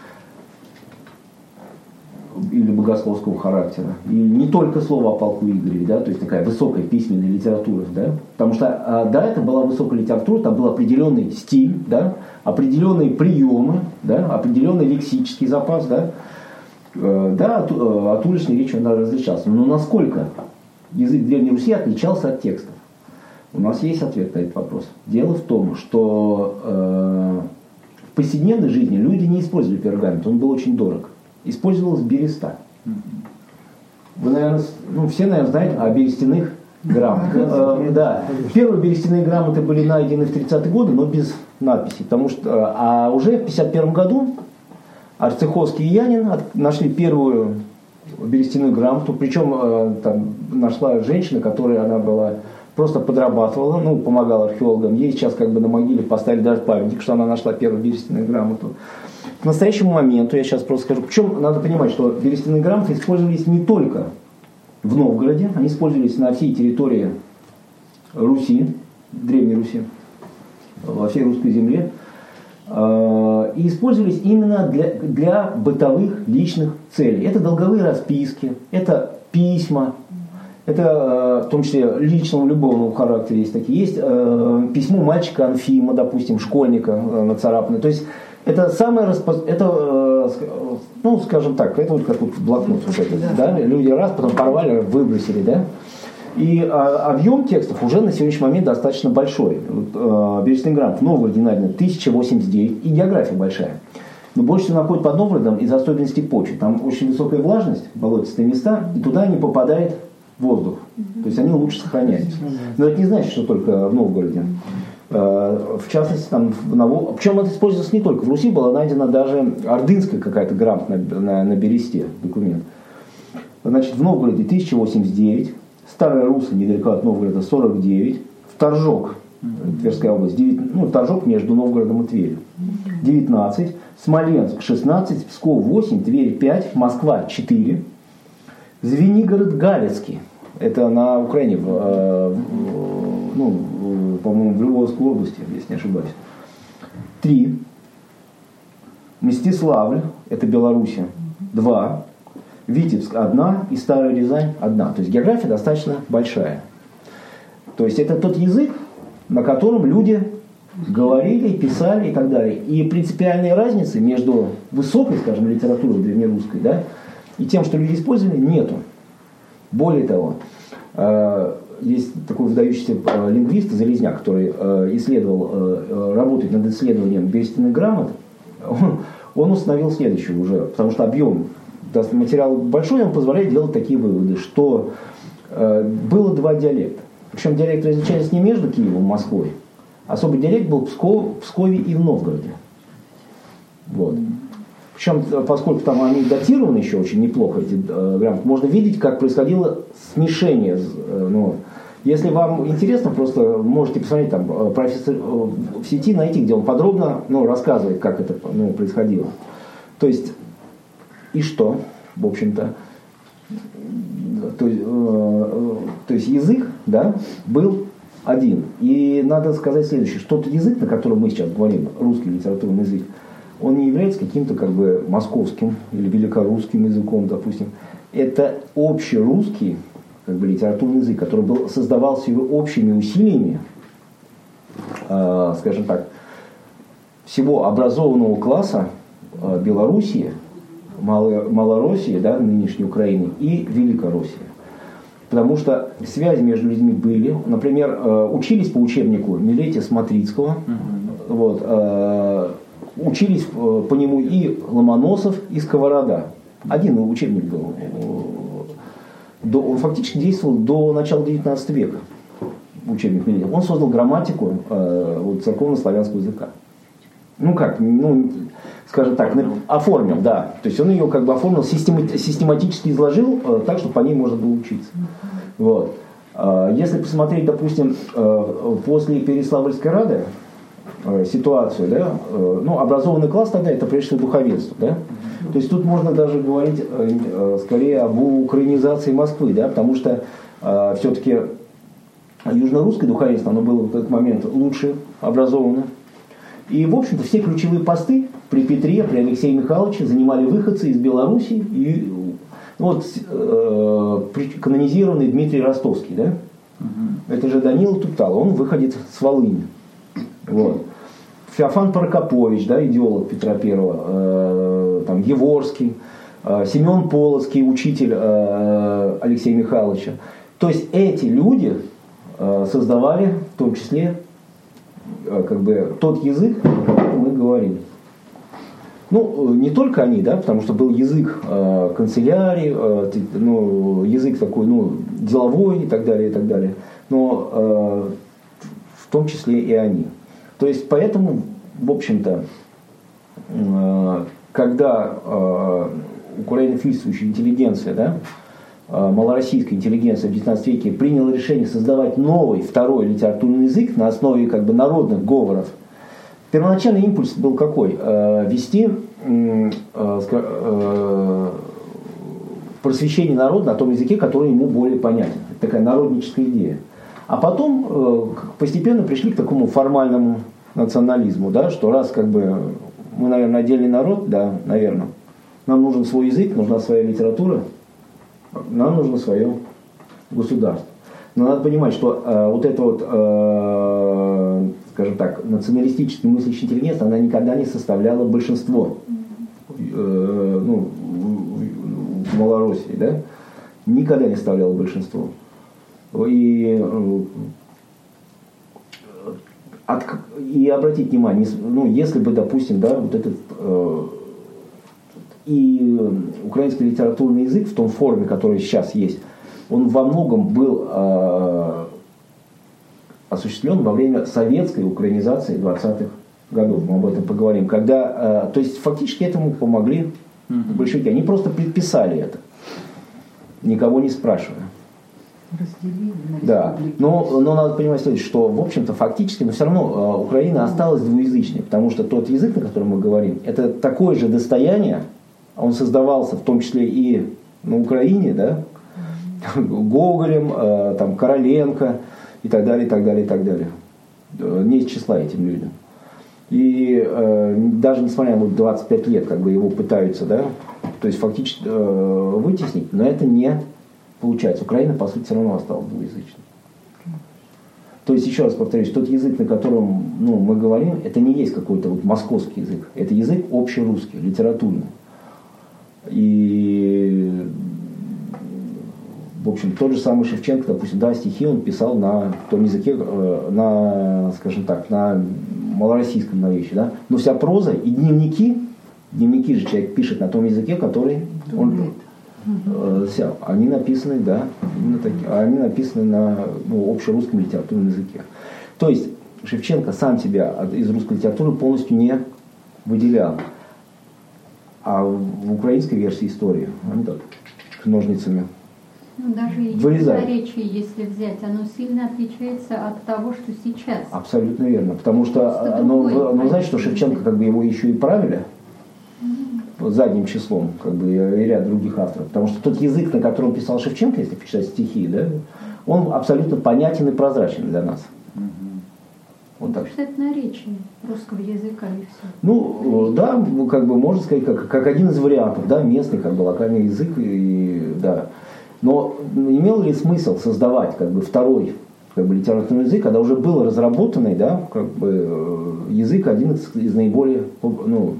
или богословского характера. И не только слово о полку Игореве, да, то есть такая высокая письменная литература, да, потому что а, да, это была высокая литература, там был определенный стиль, да, определенные приемы, да, определенный лексический запас, да, э, да, от, от уличной речи он различался. Но насколько язык Древней Руси отличался от текстов? У нас есть ответ на этот вопрос. Дело в том, что э, в повседневной жизни люди не использовали пергамент, он был очень дорог. Использовалась береста. Вы, наверное, ну, все, наверное, знаете о берестяных грамотах. Э, да. Первые берестяные грамоты были найдены в тридцатые годы, но без надписей. Потому что, а уже в пятьдесят первом году Арцеховский и Янин нашли первую берестяную грамоту. Причем там нашла женщина, которая она была просто подрабатывала, ну, помогала археологам. Ей сейчас как бы на могиле поставили даже памятник, что она нашла первую берестяную грамоту. К настоящему моменту, я сейчас просто скажу, причем надо понимать, что берестяные грамоты использовались не только в Новгороде, они использовались на всей территории Руси, Древней Руси, во всей русской земле, и использовались именно для, для бытовых личных целей. Это долговые расписки, это письма, это в том числе личного любовного характера есть такие. Есть письмо мальчика Анфима, допустим, школьника нацарапанное. То есть это самое распоз... это, ну, скажем так, это вот как вот блокнот вот этот, да, люди раз, потом порвали, выбросили, да. И а, объем текстов уже на сегодняшний момент достаточно большой. Вот, а, берестяных грамот в Новгороде найдено тысяча восемьдесят девять, и география большая. Но больше всего находят под Новгородом из особенностей почвы. Там очень высокая влажность, болотистые места, и туда не попадает воздух. То есть они лучше сохраняются. Но это не значит, что только в Новгороде. В частности, там, в Ново... причем это использовалось не только в Руси, была найдена даже ордынская какая-то грамота на, на, на бересте, документ. Значит, в Новгороде тысяча восемьдесят девять, Старая Руса недалеко от Новгорода сорок девять, в Торжок, Тверская область, девять, ну, Торжок между Новгородом и Тверью, девятнадцать, Смоленск шестнадцать, Псков восемь, Тверь пять, Москва четыре, Звенигород Галицкий, это на Украине, в, в, ну, по-моему, в Львовской области, если не ошибаюсь. Три. Мстиславль, это Белоруссия, два. Витебск одна и Старая Рязань одна. То есть география достаточно большая. То есть это тот язык, на котором люди говорили, писали и так далее. И принципиальной разницы между высокой, скажем, литературой древнерусской, да, и тем, что люди использовали, нету. Более того, есть такой выдающийся лингвист Залезняк, который исследовал, работает над исследованием берестяных грамот. Он, он установил следующее уже, потому что объем материала большой, он позволяет делать такие выводы, что было два диалекта. Причем диалекты различались не между Киевом и Москвой. Особый диалект был в Пскове, в Пскове и в Новгороде. Вот. Причем, поскольку там они датированы еще очень неплохо, эти э, грамоты, можно видеть, как происходило смешение. Э, ну, если вам интересно, просто можете посмотреть там профессор, э, в сети, найти, где он подробно, ну, рассказывает, как это, ну, происходило. То есть, и что, в общем-то, то, э, то есть язык, да, был один. И надо сказать следующее, что тот язык, на котором мы сейчас говорим, русский литературный язык, он не является каким-то как бы московским или великорусским языком, допустим. Это общерусский как бы литературный язык, который был, создавался его общими усилиями, э, скажем так, всего образованного класса э, Белоруссии, Мало, Малороссии, да, нынешней Украины, и Великороссии. Потому что связи между людьми были. Например, э, учились по учебнику Милетия Смотрицкого, mm-hmm. вот, э, учились э, по нему и Ломоносов, и Сковорода. Один учебник был. До, он фактически действовал до начала девятнадцатого века. Учебник Милетия. Он создал грамматику э, вот, церковно-славянского языка. Ну как, ну, скажем так, оформил, да. То есть он ее как бы оформил, систематически изложил э, так, чтобы по ней можно было учиться. Вот. Э, если посмотреть, допустим, э, после Переславльской Рады э, ситуацию, да, э, ну, образованный класс тогда это прежде всего духовенство, да. То есть тут можно даже говорить э, э, скорее об украинизации Москвы, да, потому что э, все-таки южно-русское духовенство, оно было в этот момент лучше образовано. И, в общем-то, все ключевые посты при Петре, при Алексее Михайловиче занимали выходцы из Белоруссии. И, вот, э, канонизированный Дмитрий Ростовский, да? Угу. Это же Данила Туптал, он выходит с Волыни. Вот. Феофан Прокопович, да, идеолог Петра Первого, э, там, Еворский, э, Семен Полоцкий, учитель э, Алексея Михайловича. То есть эти люди э, создавали в том числе как бы тот язык, о котором мы говорим. Ну, не только они, да, потому что был язык э, канцелярии, э, ну, язык такой, ну, деловой и так далее, и так далее. Но э, в том числе и они. То есть, поэтому, в общем-то, э, когда э, украинофильствующая интеллигенция, да, малороссийская интеллигенция в девятнадцатом веке приняла решение создавать новый, второй литературный язык на основе как бы народных говоров. Первоначальный импульс был какой? Вести просвещение народа на том языке, который ему более понятен. Это такая народническая идея. А потом постепенно пришли к такому формальному национализму, да, что раз как бы мы, наверное, отдельный народ, да, наверное, нам нужен свой язык, нужна своя литература, нам нужно свое государство. Но надо понимать, что э, вот эта вот, э, скажем так, националистически мыслящая интеллигенция, она никогда не составляла большинство э, ну, в Малороссии, да? Никогда не составляла большинство. И, э, от, и обратить внимание, ну, если бы, допустим, да, вот этот э, и украинский литературный язык в том форме, который сейчас есть, он во многом был э, осуществлен во время советской украинизации двадцатых годов. Мы об этом поговорим. Когда, э, то есть фактически этому помогли большевики. Они просто предписали это, никого не спрашивая. Разделили на да. но, но надо понимать следующее, что в общем-то фактически, но все равно э, Украина осталась двуязычной, потому что тот язык, на котором мы говорим, это такое же достояние, он создавался в том числе и на Украине, да, Гоголем, э, там, Короленко и так далее, и так далее, и так далее. Не из числа этим людям. И э, даже несмотря на двадцать пять лет, как бы его пытаются, да, то есть фактически э, вытеснить, но это не получается. Украина, по сути, все равно осталась двуязычной. То есть, еще раз повторюсь, тот язык, на котором, ну, мы говорим, это не есть какой-то вот московский язык, это язык общерусский, литературный. И, в общем, тот же самый Шевченко, допустим, да, стихи он писал на том языке, на, скажем так, на малороссийском наречии, да, но вся проза и дневники, дневники же человек пишет на том языке, который он, э, вся, они написаны, да, именно таки, они написаны на, ну, общерусском литературном языке. То есть Шевченко сам себя из русской литературы полностью не выделял. А в украинской версии истории они так ножницами ну, даже вырезают. Наречие, если взять, оно сильно отличается от того, что сейчас. Абсолютно верно. Потому что, оно, оно, знаете, что Шевченко как бы его еще и правили mm-hmm. задним числом, как бы, и ряд других авторов. Потому что тот язык, на котором писал Шевченко, если почитать стихи, да, он абсолютно понятен и прозрачен для нас. Mm-hmm. Вот так. Что это наречие русского языка и все. Ну, да, как бы можно сказать, как, как один из вариантов, да, местный, как бы локальный язык, и, да. Но имел ли смысл создавать как бы второй как бы, литературный язык, когда уже был разработанный, да, как бы язык один из, из наиболее, ну,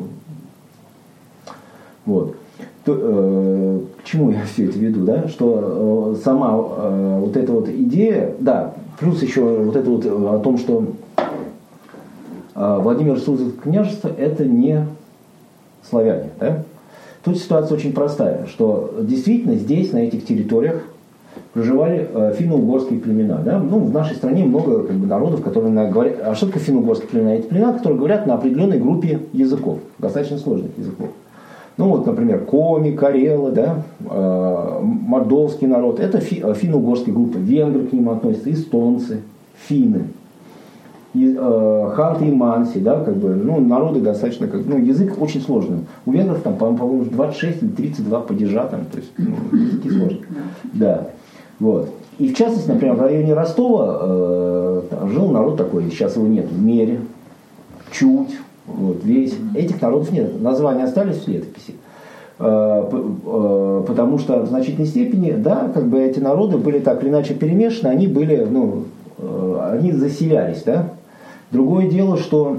вот. То, э, к чему я все это веду, да, что э, сама э, вот эта вот идея, да, плюс еще вот это вот о том, что э, Владимир Суздальское княжество это не славяне, да. Тут ситуация очень простая, что действительно здесь, на этих территориях, проживали э, финно-угорские племена. Да? Ну, в нашей стране много как бы, народов, которые на, говорят... А что такое финно-угорские племена? Это племена, которые говорят на определенной группе языков, достаточно сложных языков. Ну, вот, например, коми, карелы, да? э, мордовский народ. Это фи... финно-угорские группы. Венгры к ним относятся, эстонцы, финны. И, э, ханты и манси, да, как бы, ну, народы достаточно, как, ну, язык очень сложный. У венгров там, по-моему, двадцать шесть или тридцать два падежа, там, то есть, ну, языки сложные. Да, вот. И в частности, например, в районе Ростова э, там жил народ такой, сейчас его нет, в Мере, Чуть, вот, Весь. Этих народов нет, названия остались в летописи. Э, э, потому что в значительной степени, да, как бы эти народы были так или иначе перемешаны, они были, ну, э, они заселялись, да. Другое дело, что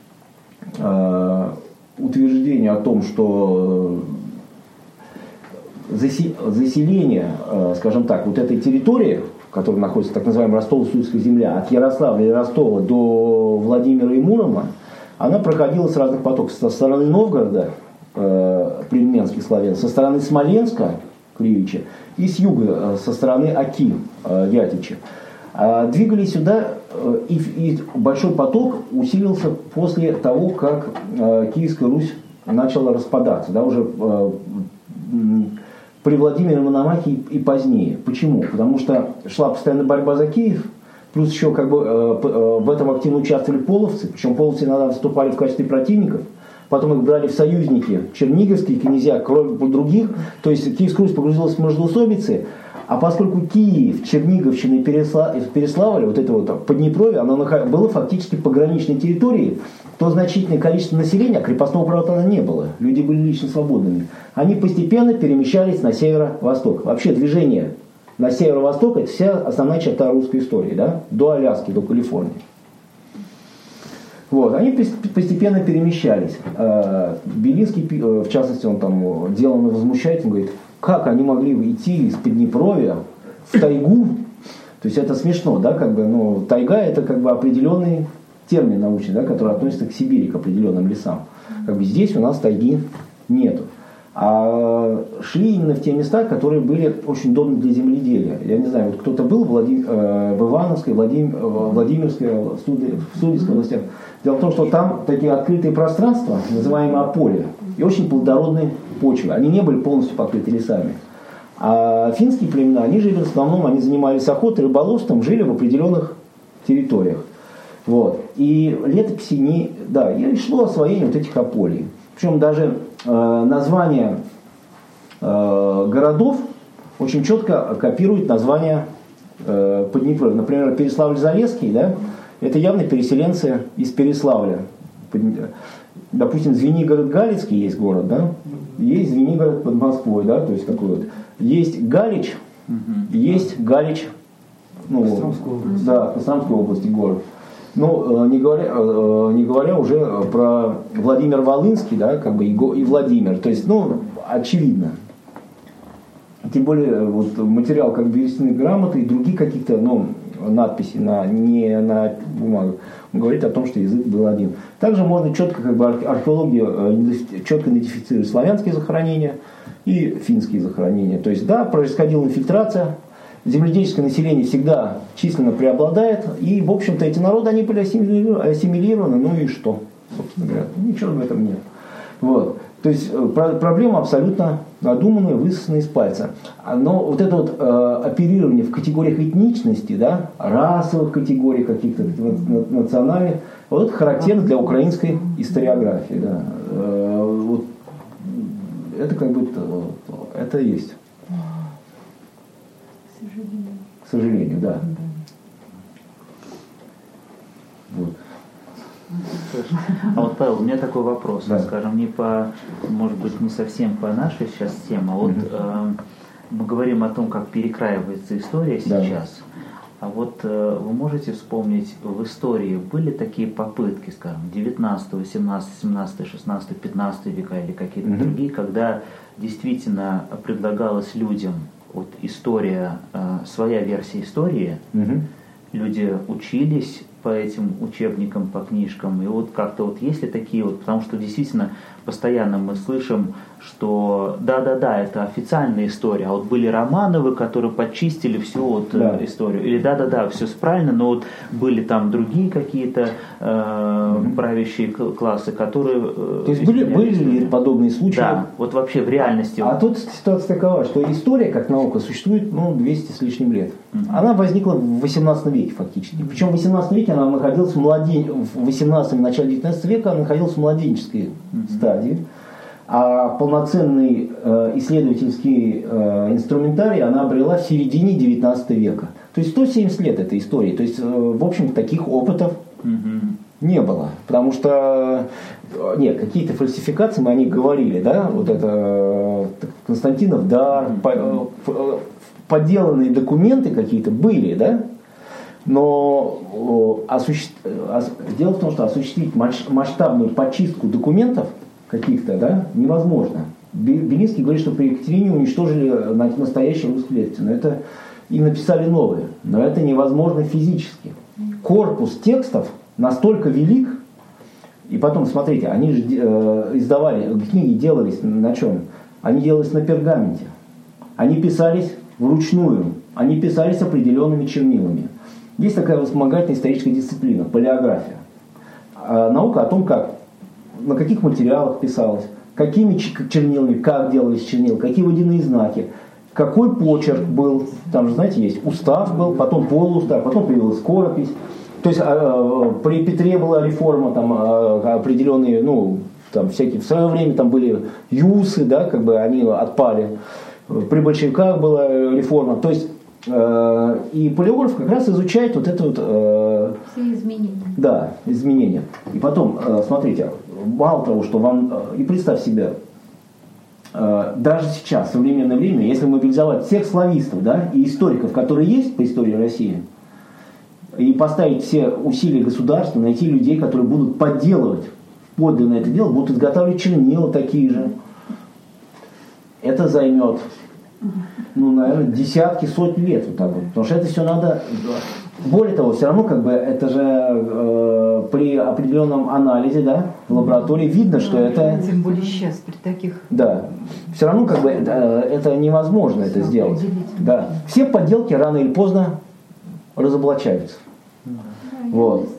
э, утверждение о том, что заселение, э, скажем так, вот этой территории, в которой находится так называемая Ростово-Суздальская земля, от Ярославля и Ростова до Владимира и Мурома, она проходила с разных потоков. Со стороны Новгорода, э, племенских славян, со стороны Смоленска, Кривича, и с юга, э, со стороны Оки, э, Вятича. Двигались сюда, и, и большой поток усилился после того, как э, Киевская Русь начала распадаться, да, уже э, при Владимире Мономахе и, и позднее. Почему? Потому что шла постоянная борьба за Киев, плюс еще как бы, э, э, в этом активно участвовали половцы, причем половцы иногда выступали в качестве противников, потом их брали в союзники черниговские князья, кроме других, то есть Киевская Русь погрузилась в междоусобицы. А поскольку Киев, Черниговщина и Переславль, вот это вот Поднепровье, оно было фактически пограничной территорией, то значительное количество населения, а крепостного права тогда не было, люди были лично свободными, они постепенно перемещались на северо-восток. Вообще движение на северо-восток – это вся основная черта русской истории, да? До Аляски, до Калифорнии. Вот, они постепенно перемещались. Белинский, в частности, он там деланно возмущается, он говорит, как они могли идти из Приднепровья в тайгу? То есть это смешно, да, как бы, ну, тайга это как бы определенный термин научный, да, который относится к Сибири, к определенным лесам. Как бы здесь у нас тайги нету. А шли именно в те места, которые были очень удобны для земледелия. Я не знаю, вот кто-то был в, Владим... в Ивановской, Владим... Владимирской, в Судейской областях. Дело в том, что там такие открытые пространства, называемые поле, и очень плодородные почвы. Они не были полностью покрыты лесами. А финские племена, они жили в основном, они занимались охотой, рыболовством, жили в определенных территориях. Вот. И летописи не... Да, и шло освоение вот этих ополий. Причем даже э, названия э, городов очень четко копируют названия э, Поднепровья. Например, Переславль-Залесский, да, это явно переселенцы из Переславля. Допустим, Звенигород-Галицкий есть город, да, есть Звенигород под Москвой, да, то есть такой вот. Есть Галич, угу. Есть Галич, ну, Костромской области. Да, Костромской области город. Ну, не говоря, не говоря уже про Владимир-Волынский, да, как бы и Владимир. То есть, ну, очевидно. Тем более, вот материал как бы берестяных грамот и другие каких-то, ну, надписи на, не на бумагах. Он говорит о том, что язык был один. Также можно четко, как бы археология четко идентифицировать славянские захоронения и финские захоронения. То есть, да, происходила инфильтрация. Земледельческое население всегда численно преобладает, и, в общем-то, эти народы, они были ассимилированы, ну и что, собственно говоря, ничего в этом нет. Вот. То есть проблема абсолютно надуманная, высосанная из пальца. Но вот это вот э, оперирование в категориях этничности, да, расовых категорий каких-то, национальных, вот характерно для украинской историографии. Да. Э, вот, это как бы это есть. К сожалению, да. Вот. А вот, Павел, у меня такой вопрос, да. скажем, не по, может быть, не совсем по нашей сейчас теме, а вот угу. э, мы говорим о том, как перекраивается история сейчас. Да. А вот э, вы можете вспомнить, в истории были такие попытки, скажем, девятнадцатый, восемнадцатый, семнадцатый, шестнадцатый, пятнадцатый века или какие-то mm-hmm. другие, когда действительно предлагалось людям вот история, э, своя версия истории, mm-hmm. люди учились по этим учебникам, по книжкам, и вот как-то вот есть ли такие вот, потому что действительно постоянно мы слышим, что да-да-да, это официальная история, а вот были Романовы, которые подчистили всю вот да. историю, или да-да-да, все правильно, но вот были там другие какие-то э, mm-hmm. правящие классы, которые... Э, То есть были, были ли подобные случаи? Да, вот вообще в реальности. А, а тут ситуация такова, что история как наука существует ну, двести с лишним лет. Mm-hmm. Она возникла в восемнадцатом веке фактически. Причем в восемнадцатом веке она находилась в младен... в восемнадцатом и начале девятнадцатого века она находилась в младенческой mm-hmm. стадии. А полноценный э, исследовательский э, инструментарий она обрела в середине девятнадцатого века. То есть сто семьдесят лет этой истории. То есть, э, в общем, таких опытов mm-hmm. не было. Потому что, э, нет, какие-то фальсификации, мы о них говорили, да, вот это э, Константинов дар, mm-hmm. по, э, подделанные документы какие-то были, да, но э, осуществ... дело в том, что осуществить масштабную почистку документов каких-то, да, невозможно. Белинский говорит, что при Екатерине уничтожили настоящие русские летописи, но это и написали новые, но это невозможно физически. Корпус текстов настолько велик, и потом, смотрите, они же э, издавали, книги делались на чем? Они делались на пергаменте, они писались вручную, они писались определенными чернилами. Есть такая вспомогательная историческая дисциплина, палеография. А наука о том, как на каких материалах писалось, какими чернилами, как делались чернила, какие водяные знаки, какой почерк был. Там же, знаете, есть устав был, потом полуустав, потом появилась скоропись. То есть э, при Петре была реформа, там э, определенные, ну, там всякие, в свое время там были юсы, да, как бы они отпали. При большевиках была реформа. То есть э, и палеограф как раз изучает вот это вот... Э, все изменения. Да, изменения. И потом, э, смотрите, мало того, что вам, и представь себе, э, даже сейчас, в современное время, если мобилизовать всех славистов, да, и историков, которые есть по истории России, и поставить все усилия государства, найти людей, которые будут подделывать подлинное это дело, будут изготавливать чернила такие же, это займет, ну, наверное, десятки, сотни лет вот так вот, потому что это все надо... Более того, все равно как бы это же э, при определенном анализе, да, в лаборатории видно, что это... Тем более сейчас при таких... Да. Все равно как бы это, это невозможно это сделать. Да. Все подделки рано или поздно разоблачаются. Да, вот.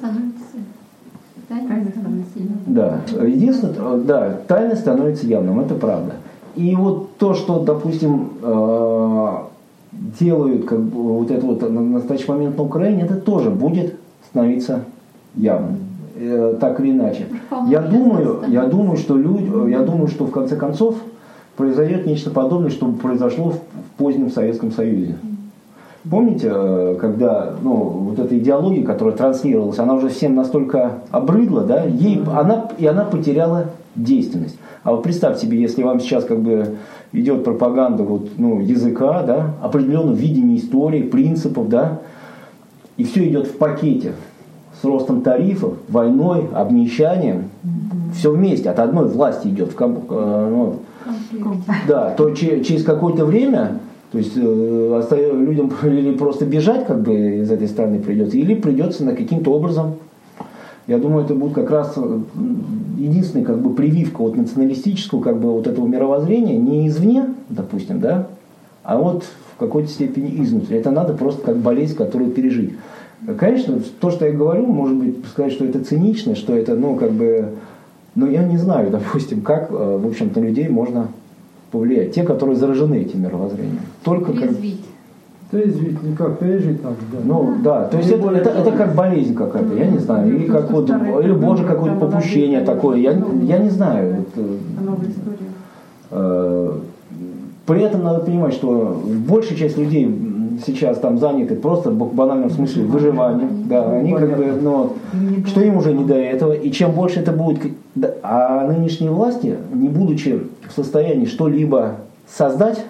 Тайна становится явным. Да. Единственное, да, тайна становится явным, это правда. И вот то, что, допустим, э, делают как бы, вот это вот на настоящий момент на Украине, это тоже будет становиться явным, э, так или иначе. Я думаю, я думаю, что люди, я думаю, что в конце концов произойдет нечто подобное, что произошло в, в позднем Советском Союзе. Помните, когда, ну, вот эта идеология, которая транслировалась, она уже всем настолько обрыдла, да, ей, она, и она потеряла действенность. А вот представьте себе, если вам сейчас как бы идет пропаганда вот, ну, языка, да, определенного видения истории, принципов, да, и все идет в пакете с ростом тарифов, войной, обнищанием, mm-hmm. все вместе, от одной власти идет в комп... ну, да, то че- через какое-то время, то есть э, людям или просто бежать как бы из этой страны придется, или придется на каким-то образом. Я думаю, это будет как раз единственная как бы прививка вот националистического как бы вот этого мировоззрения не извне, допустим, да, а вот в какой-то степени изнутри. Это надо просто как болезнь, которую пережить. Конечно, то, что я говорю, может быть, сказать, что это цинично, что это, ну, как бы, но я не знаю, допустим, как, в общем-то, людей можно повлиять. Те, которые заражены этим мировоззрением. Только как... Трезвить, никак пережить надо, да. Ну да, то есть это, это, это как болезнь какая-то, я не знаю, или как вот, или Боже какое-то попущение такое, я, я не знаю. Это, э, при этом надо понимать, что большая часть людей сейчас там заняты просто в банальном смысле выживанием. Да, они как бы, ну, что им уже не до этого. И чем больше это будет... А нынешние власти, не будучи в состоянии что-либо создать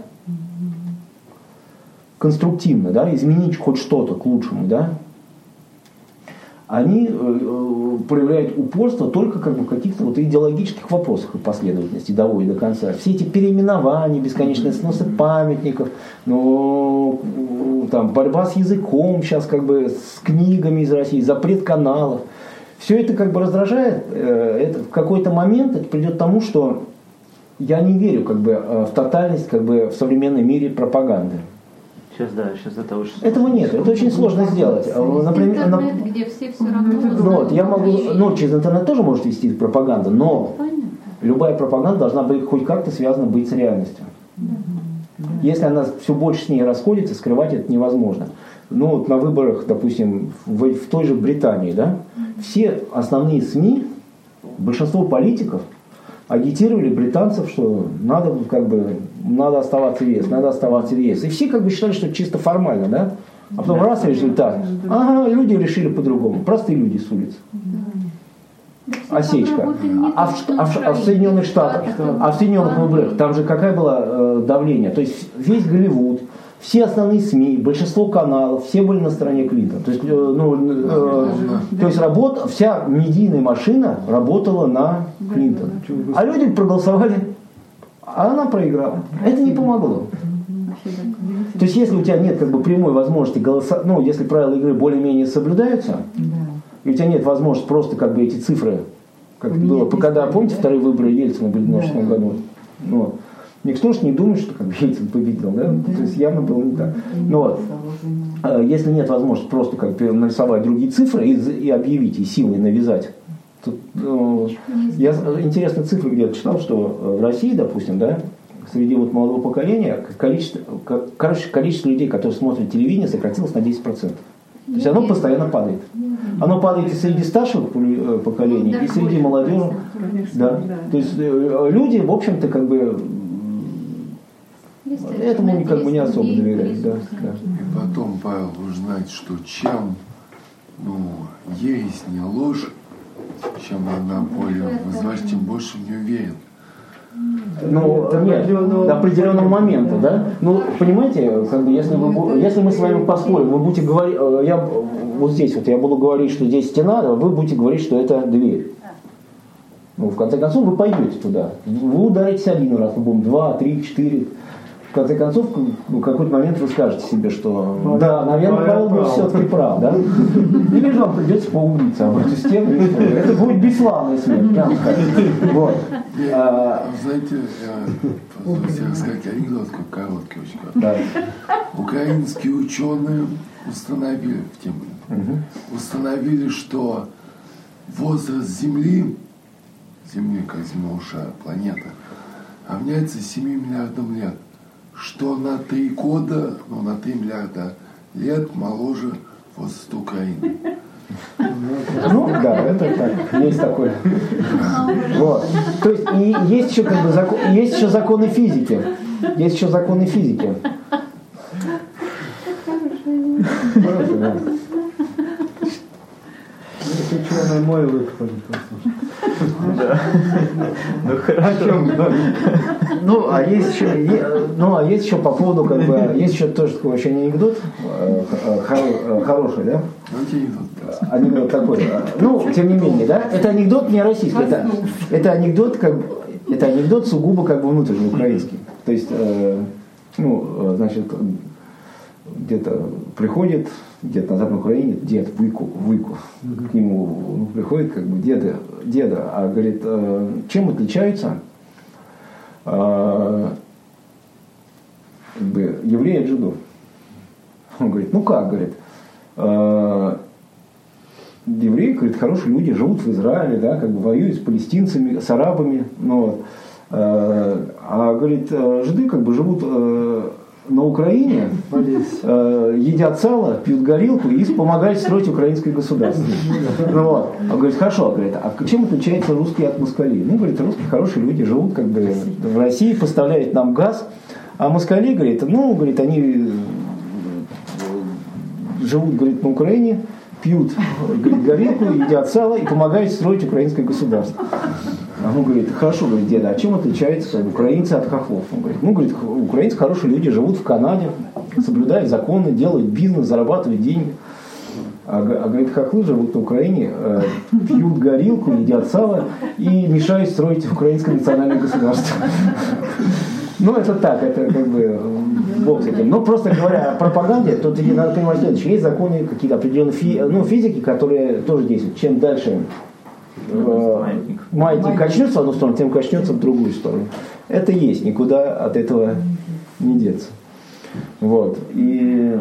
конструктивно, да, изменить хоть что-то к лучшему, да, они э, проявляют упорство только как бы в каких-то вот идеологических вопросах и последовательности, доводят до конца. Все эти переименования, бесконечные сносы памятников, но, там, борьба с языком сейчас, как бы, с книгами из России, запрет каналов, все это как бы раздражает. Э, это в какой-то момент это придет к тому, что я не верю как бы в тотальность как бы в современном мире пропаганды. Сейчас, да, сейчас это очень Этого нет, это очень сложно сделать. Например, интернет, где все все равно ну, вот, я могу, ну, через интернет тоже может вести пропаганда, но любая пропаганда должна быть хоть как-то связана быть с реальностью. Если она все больше с ней расходится, скрывать это невозможно. Ну вот на выборах, допустим, в, в той же Британии, да, все основные СМИ, большинство политиков агитировали британцев, что надо как бы надо оставаться в ЕС, надо оставаться в ЕС. И все как бы считали, что это чисто формально, да? А потом раз результат. Ага, люди решили по-другому. Простые люди с улицы. Осечка. А в, а, в, а в Соединенных Штатах, а в Соединенных Выборах, там же какое было э, давление? То есть весь Голливуд, все основные СМИ, большинство каналов, все были на стороне Клинтона. То есть, э, ну, э, то есть работа, вся медийная машина работала на Клинтона. А люди проголосовали, а она проиграла. Это не помогло. То есть если у тебя нет как бы прямой возможности голосовать, ну, если правила игры более-менее соблюдаются, и у тебя нет возможности просто как бы эти цифры, как было, когда, помните, вторые выборы Ельцина были в две тысячи двенадцатом году, ну, никто же не думает, что как бы Ельцин победил, да? Да. То есть явно было не так. Но вот, если нет возможности просто как бы нарисовать другие цифры и, и объявить, и силой навязать. Тут, э, я интересные цифры где-то читал, что в России, допустим, да, среди вот молодого поколения количество, короче, количество людей, которые смотрят телевидение, сократилось на десять процентов. То есть оно постоянно падает. Оно падает и среди старшего поколения, и среди молодежи. Да. То есть люди, в общем-то, как бы этому как бы не особо доверяют. Да, да. И потом, Павел, вы знаете, что чем ну, ересь не ложь, чем она более вызываешь, тем больше в нее верен. Ну, нет, до определенного момента, да? Ну, понимаете, как бы, если, вы, если мы с вами поспорим, вы будете говорить, я вот здесь вот я буду говорить, что здесь стена, вы будете говорить, что это дверь. Ну, в конце концов, вы пойдете туда. Вы ударитесь один раз, потом два, три, четыре. В конце концов, в какой-то момент вы скажете себе, что Павел, да, наверное, Павел был все-таки прав, да? Или же вам придется поубиться об эту стену. Это будет бесславная смерть, прямо скажем. Вот. А, знаете, я хотел сказать анекдот, короткий очень короткий. Да. Украинские ученые установили, в тему, угу. установили, что возраст Земли, Земли как земная планета, равняется семи миллиардам лет. Что на три года, ну на три миллиарда лет моложе возраста Украины. Ну да, это так, есть такое. Вот. То есть и есть еще как бы закон, есть еще законы физики, есть еще законы физики. Хорошо, да. Это черный мой выходит. Да. Ну хорошо. Ну, а есть еще, ну, а есть еще по поводу, как бы, есть еще тоже такой очень анекдот, хороший, да? Анекдот такой. Ну, тем не менее, да? Это анекдот не российский, это, это анекдот, как бы, это анекдот сугубо как бы внутренний украинский. То есть, э, ну, значит, где-то приходит, где-то на Западной Украине дед Вуйку, Вуйку к нему ну, приходит, как бы, деда, деда, а говорит, э, чем отличаются э, как бы, евреи от жидов? Он говорит, ну как, говорит, э, евреи, говорит, хорошие люди, живут в Израиле, да, как бы воюют с палестинцами, с арабами, ну, вот, э, а, говорит, жиды, как бы, живут э, на Украине, э, едят сало, пьют горилку и помогают строить украинское государство. Ну, вот. Он говорит, хорошо, говорит, а чем отличаются русские от москалей? Ну, говорит, русские хорошие люди, живут как бы в России, поставляют нам газ, а москали, говорит, ну, говорит, они живут, говорит, на Украине, пьют, говорит, горилку, едят сало и помогают строить украинское государство. А он говорит, хорошо, говорит, деда, а чем отличаются украинцы от хохлов? Он говорит, ну, говорит, украинцы хорошие люди, живут в Канаде, соблюдают законы, делают бизнес, зарабатывают деньги. А, а говорит, хохлы живут на Украине, э, пьют горилку, едят сало и мешают строить украинское национальное государство. Ну, это так, это как бы бог с этим. Но просто говоря о пропаганде, тут надо понимать следующее. Есть законы какие-то определенные фи, ну, физики, которые тоже действуют. Чем дальше э, маятник качнется в одну сторону, тем качнется в другую сторону. Это есть, никуда от этого не деться. Вот. И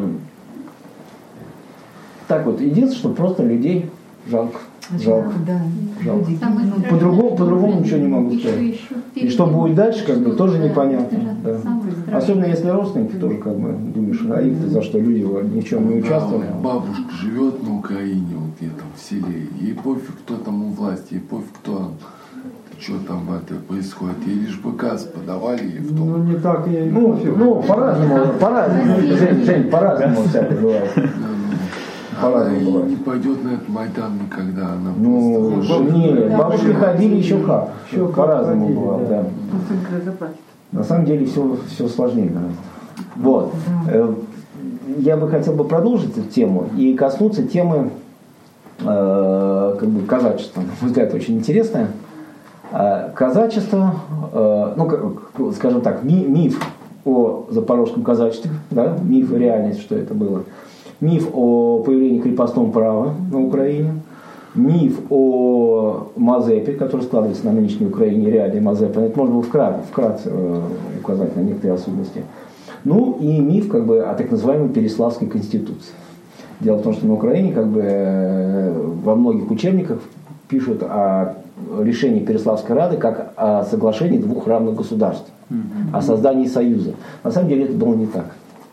так вот, единственное, что просто людей жалко. Жалко. Да. Жалко. По-другому, по-другому ничего не могу сказать. Еще, еще и что будет дальше, как бы, тоже непонятно. Да. Особенно если родственники тоже, как бы, думаешь, а их-то за что люди ни в чем не участвовали. Да, бабушка живет на Украине, вот где-то в селе. Ей пофиг, кто там у власти, ей пофиг, кто что там это происходит. Ей лишь бы газ подавали ей в том. Ну, не так и... Ну, ну по-разному, по-разному. Жень, Жень, по-разному всякое бывает. Она и не пойдет на этот Майдан никогда. Она ну, просто... Нет, бабушки ходили еще как. Еще по-разному бывало, да. Да. На самом деле все, все сложнее гораздо. Вот. Да. Я бы хотел бы продолжить эту тему и коснуться темы э, как бы казачества. На мой взгляд, очень интересная. Казачество, э, ну, скажем так, ми, миф о запорожском казачестве, да, миф и реальность, что это было. Миф о появлении крепостного права на Украине, миф о Мазепе, который складывается на нынешней Украине, реальный Мазепа. Это можно было вкратце, вкратце указать на некоторые особенности. Ну и миф как бы о так называемой Переславской конституции. Дело в том, что на Украине как бы во многих учебниках пишут о решении Переславской Рады как о соглашении двух равных государств, mm-hmm. о создании союза. На самом деле это было не так.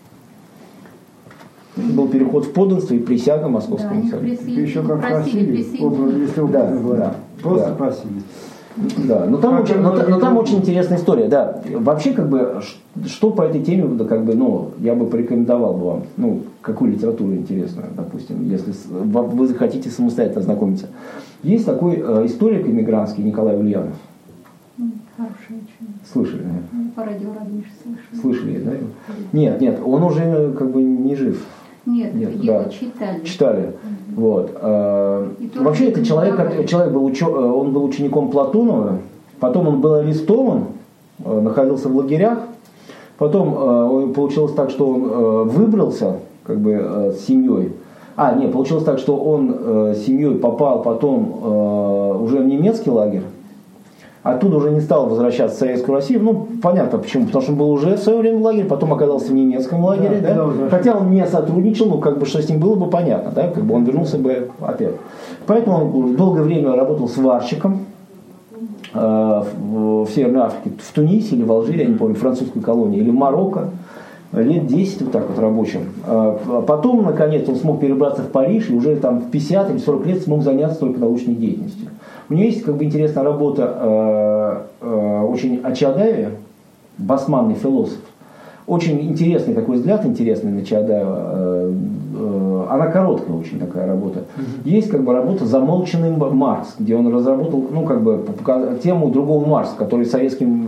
Был переход в подданство и присяга Московскому да, царю. Еще как просили, если вы да, да, просто да. просили. Да, но там, очень, но, но там очень интересная история. Да. Вообще, как бы, что по этой теме, да, как бы, ну, я бы порекомендовал бы вам, ну, какую литературу интересную, допустим, если вы захотите самостоятельно ознакомиться. Есть такой э, историк иммигрантский Николай Ульянов. Хороший очень. Слышали, наверное? По радио раньше слышали. Слышали, да? Нет, нет, он уже как бы не жив. Нет, Нет, его да. читали. Читали. Угу. Вот. Вообще это человек, человек был, уч... он был учеником Платонова, потом он был арестован, находился в лагерях, потом получилось так, что он выбрался как бы с семьей. А, нет, получилось так, что он с семьей попал потом уже в немецкий лагерь. Оттуда уже не стал возвращаться в Советскую Россию. Ну, понятно почему. Потому что он был уже в свое время в лагере, потом оказался в немецком лагере. Да, да? Да, хотя он не сотрудничал, но как бы что с ним было бы понятно. Да? Как бы он вернулся бы опять. Поэтому он долгое время работал сварщиком э, в, в Северной Африке, в Тунисе или в Алжире, я не помню, французской колонии, или в Марокко. Лет десять вот так вот рабочим. А потом, наконец, он смог перебраться в Париж и уже там в пятьдесят или сорок лет смог заняться только научной деятельностью. У него есть как бы интересная работа э, э, очень о Чаадаеве, басманный философ. Очень интересный такой взгляд, интересный на Чаадаева. Э, э, она короткая очень такая работа. Mm-hmm. Есть как бы работа «Замолченный Маркс», где он разработал, ну, как бы, тему другого Маркса, который советским...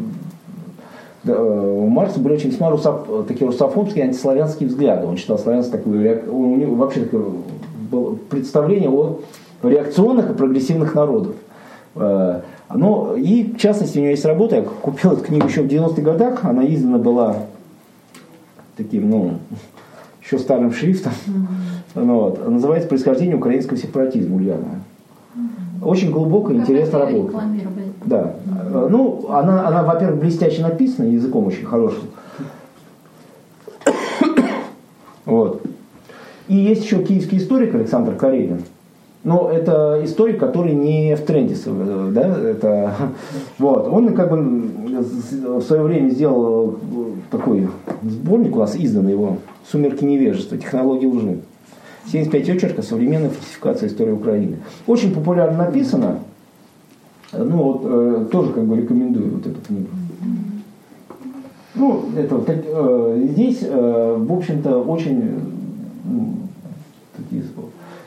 У Маркса были очень весьма русоф, такие русофобские антиславянские взгляды. Он считал славянство такое, у него вообще такое было представление о реакционных и прогрессивных народах. Ну, и в частности у него есть работа, я купил эту книгу еще в девяностых годах, она издана была таким, ну, еще старым шрифтом. Mm-hmm. Вот. Называется «Происхождение украинского сепаратизма» Ульянова. Mm-hmm. Очень глубокая, интересная работа. Да. Mm-hmm. Ну, она, она, во-первых, блестяще написана, языком очень хорошим. Вот. И есть еще киевский историк Александр Карелин. Но это историк, который не в тренде, да, это, вот, он как бы в свое время сделал такой сборник, у нас издан его, «Сумерки невежества. Технологии лжи». семьдесят пять очерков «Современная фальсификация истории Украины». Очень популярно написано, ну вот, э, тоже как бы рекомендую вот эту книгу. Ну, это, так, э, здесь, э, в общем-то, очень...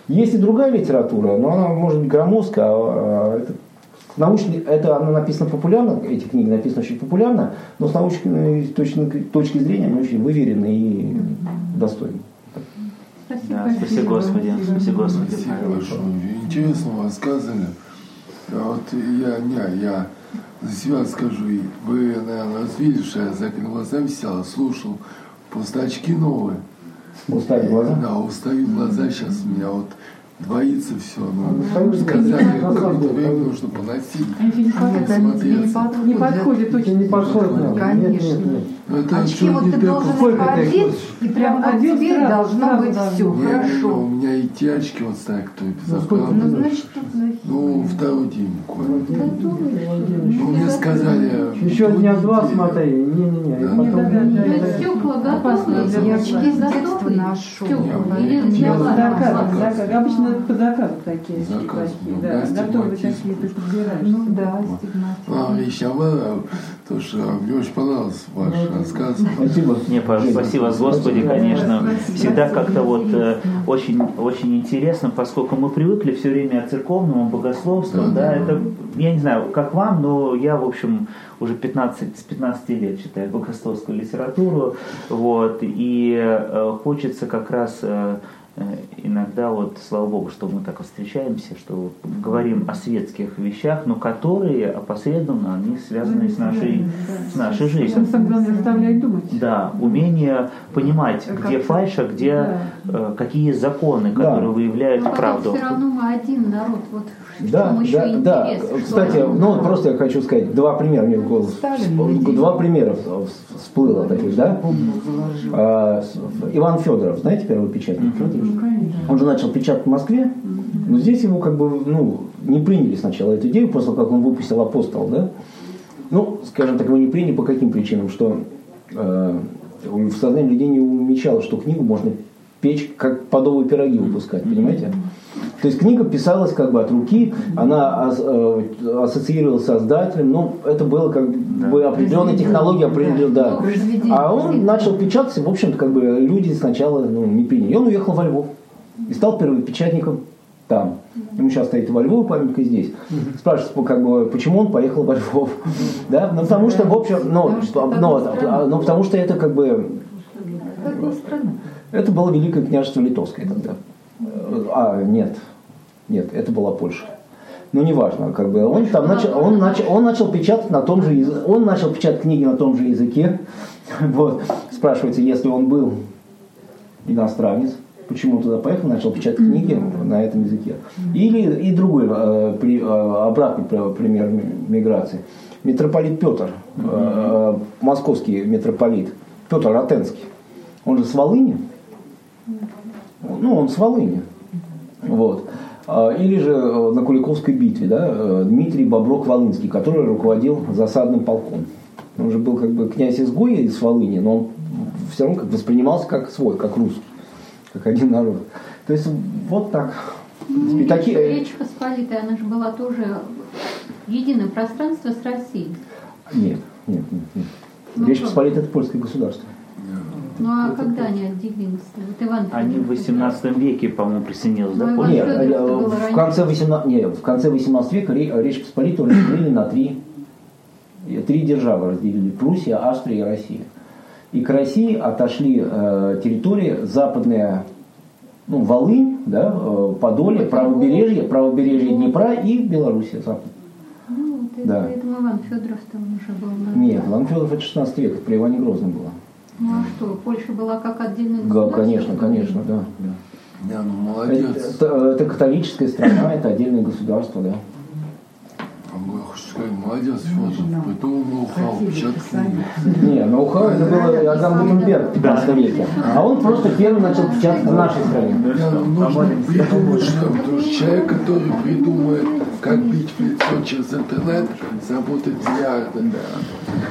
Есть и другая литература, но она может быть громоздкая, а это, научно, это она написана популярно, эти книги написаны очень популярно, но с научной точки, точки зрения они очень выверены и достойны. Спасибо, да, спасибо Господи. Спасибо Господи. Спасибо большое. Интересно вы рассказывали. Вот я, не, я за себя скажу, вы, наверное, видели, что я закрыл глаза, сел, слушал, просто очки новые. Устали глаза? Да, устают глаза, сейчас у меня вот двоится все. Ну, сказали, какое-то время нужно поносить. Не, не подходит, очень не подходит. Конечно. Это очки вот ты должен ходить, и прям вот тебе должно быть все хорошо. У меня и те очки вот так, кто безопасно. Ну, значит, ну, второй день буквально. Ну, мне сказали... Еще дня два смотри, не-не-не. Стекла готовы, я очки с детства ношу. Обычно по заказу такие очки Заказ, плохие, ну, да, да, готовые такие, ты подбираешь. Ну да, стигматизм. А, вещь, а вы, то, что мне очень понравился ваш рассказ. Спасибо. Не, спасибо Господи, конечно. Всегда как-то вот э, очень, очень интересно, поскольку мы привыкли все время к церковному богословству, да, да, это, я не знаю, как вам, но я, в общем, уже пятнадцать, с пятнадцати лет читаю богословскую литературу, вот, и э, хочется как раз э, иногда, вот, слава Богу, что мы так встречаемся, что говорим о светских вещах, но которые опосредованно они связаны с нашей, с нашей жизнью. Самое главное, заставляет думать. Да, умение понимать, где фальшь, а где э, какие законы, которые да. выявляют но правду. Все равно мы один народ, вот да, в чем еще да, интерес. Да. Кстати, ну вот просто я хочу сказать, два примера мне в голову, два примера всплыло таких, да? А, Иван Федоров, знаете первый печатник? Он же начал печатать в Москве, но здесь его как бы ну, не приняли сначала эту идею, после того, как он выпустил «Апостол», да? Ну, скажем так, его не приняли по каким причинам, что э, в сознании людей не умечало, что книгу можно печь, как подовые пироги выпускать, понимаете? То есть книга писалась как бы от руки, она э, ассоциировалась с создателем, но это было как бы определенная технология, определенная, да. А он начал печататься, в общем-то, как бы люди сначала ну, не приняли. И он уехал во Львов и стал первопечатником там. Ему сейчас стоит во Львове памятник и здесь. Спрашивается, как бы, почему он поехал во Львов. Да? Ну, потому что, в общем, ну, ну, ну, потому что это как бы... Это было Великое княжество Литовское тогда. А, нет. Нет, это была Польша. Ну, неважно, как бы он там начал, он начал, он начал печатать на том же языке, он начал печатать книги на том же языке. Вот. Спрашивается, если он был иностранец, почему он туда поехал, начал печатать книги на этом языке. Или и другой, э, при, э, обратный пример миграции. Митрополит Петр, э, московский митрополит, Петр Ратенский, он же с Волыни. Ну, он с Волыни. Вот. Или же на Куликовской битве, да, Дмитрий Боброк-Волынский, который руководил засадным полком. Он же был как бы князь-изгой из Волыни, но он все равно как воспринимался как свой, как русский, как один народ. То есть вот так. Ну, и такие... Речь Посполитая, она же была тоже единое пространство с Россией. Нет, нет, нет. нет. Ну, Речь Посполитая – это польское государство. Ну а когда они отделились? Вот Иван они в восемнадцатом веке, по-моему, присоединились, да? Ну, нет, в конце, восемнадцатого, нет, в конце восемнадцатого века Речь Посполитую разделили на три, три державы. Разделили: Пруссия, Австрия и Россия. И к России отошли э, территории западная, ну, Волынь, да, э, Подолье, правобережье, правобережье Днепра и Белоруссия, запад. Ну, вот да. Это Иван Федоров там уже был. Нет, Иван Федоров это шестнадцатый век, при Иване Грозном было. Ну а что, Польша была как отдельное государство? Конечно, конечно, да. да. Да, ну молодец. Это, это, это католическая страна, это отдельное государство, да. Я хочу сказать, молодец, Федор, придумал ноу-хау, печатать книги. Не, ноу-хау это было Адам Гутенберг в пятнадцатом веке. А он просто первый начал печатать в нашей стране. Да, нужно придумать, что, потому что человек, который придумает, как бить в лицо через интернет, заработает миллиарды. Да.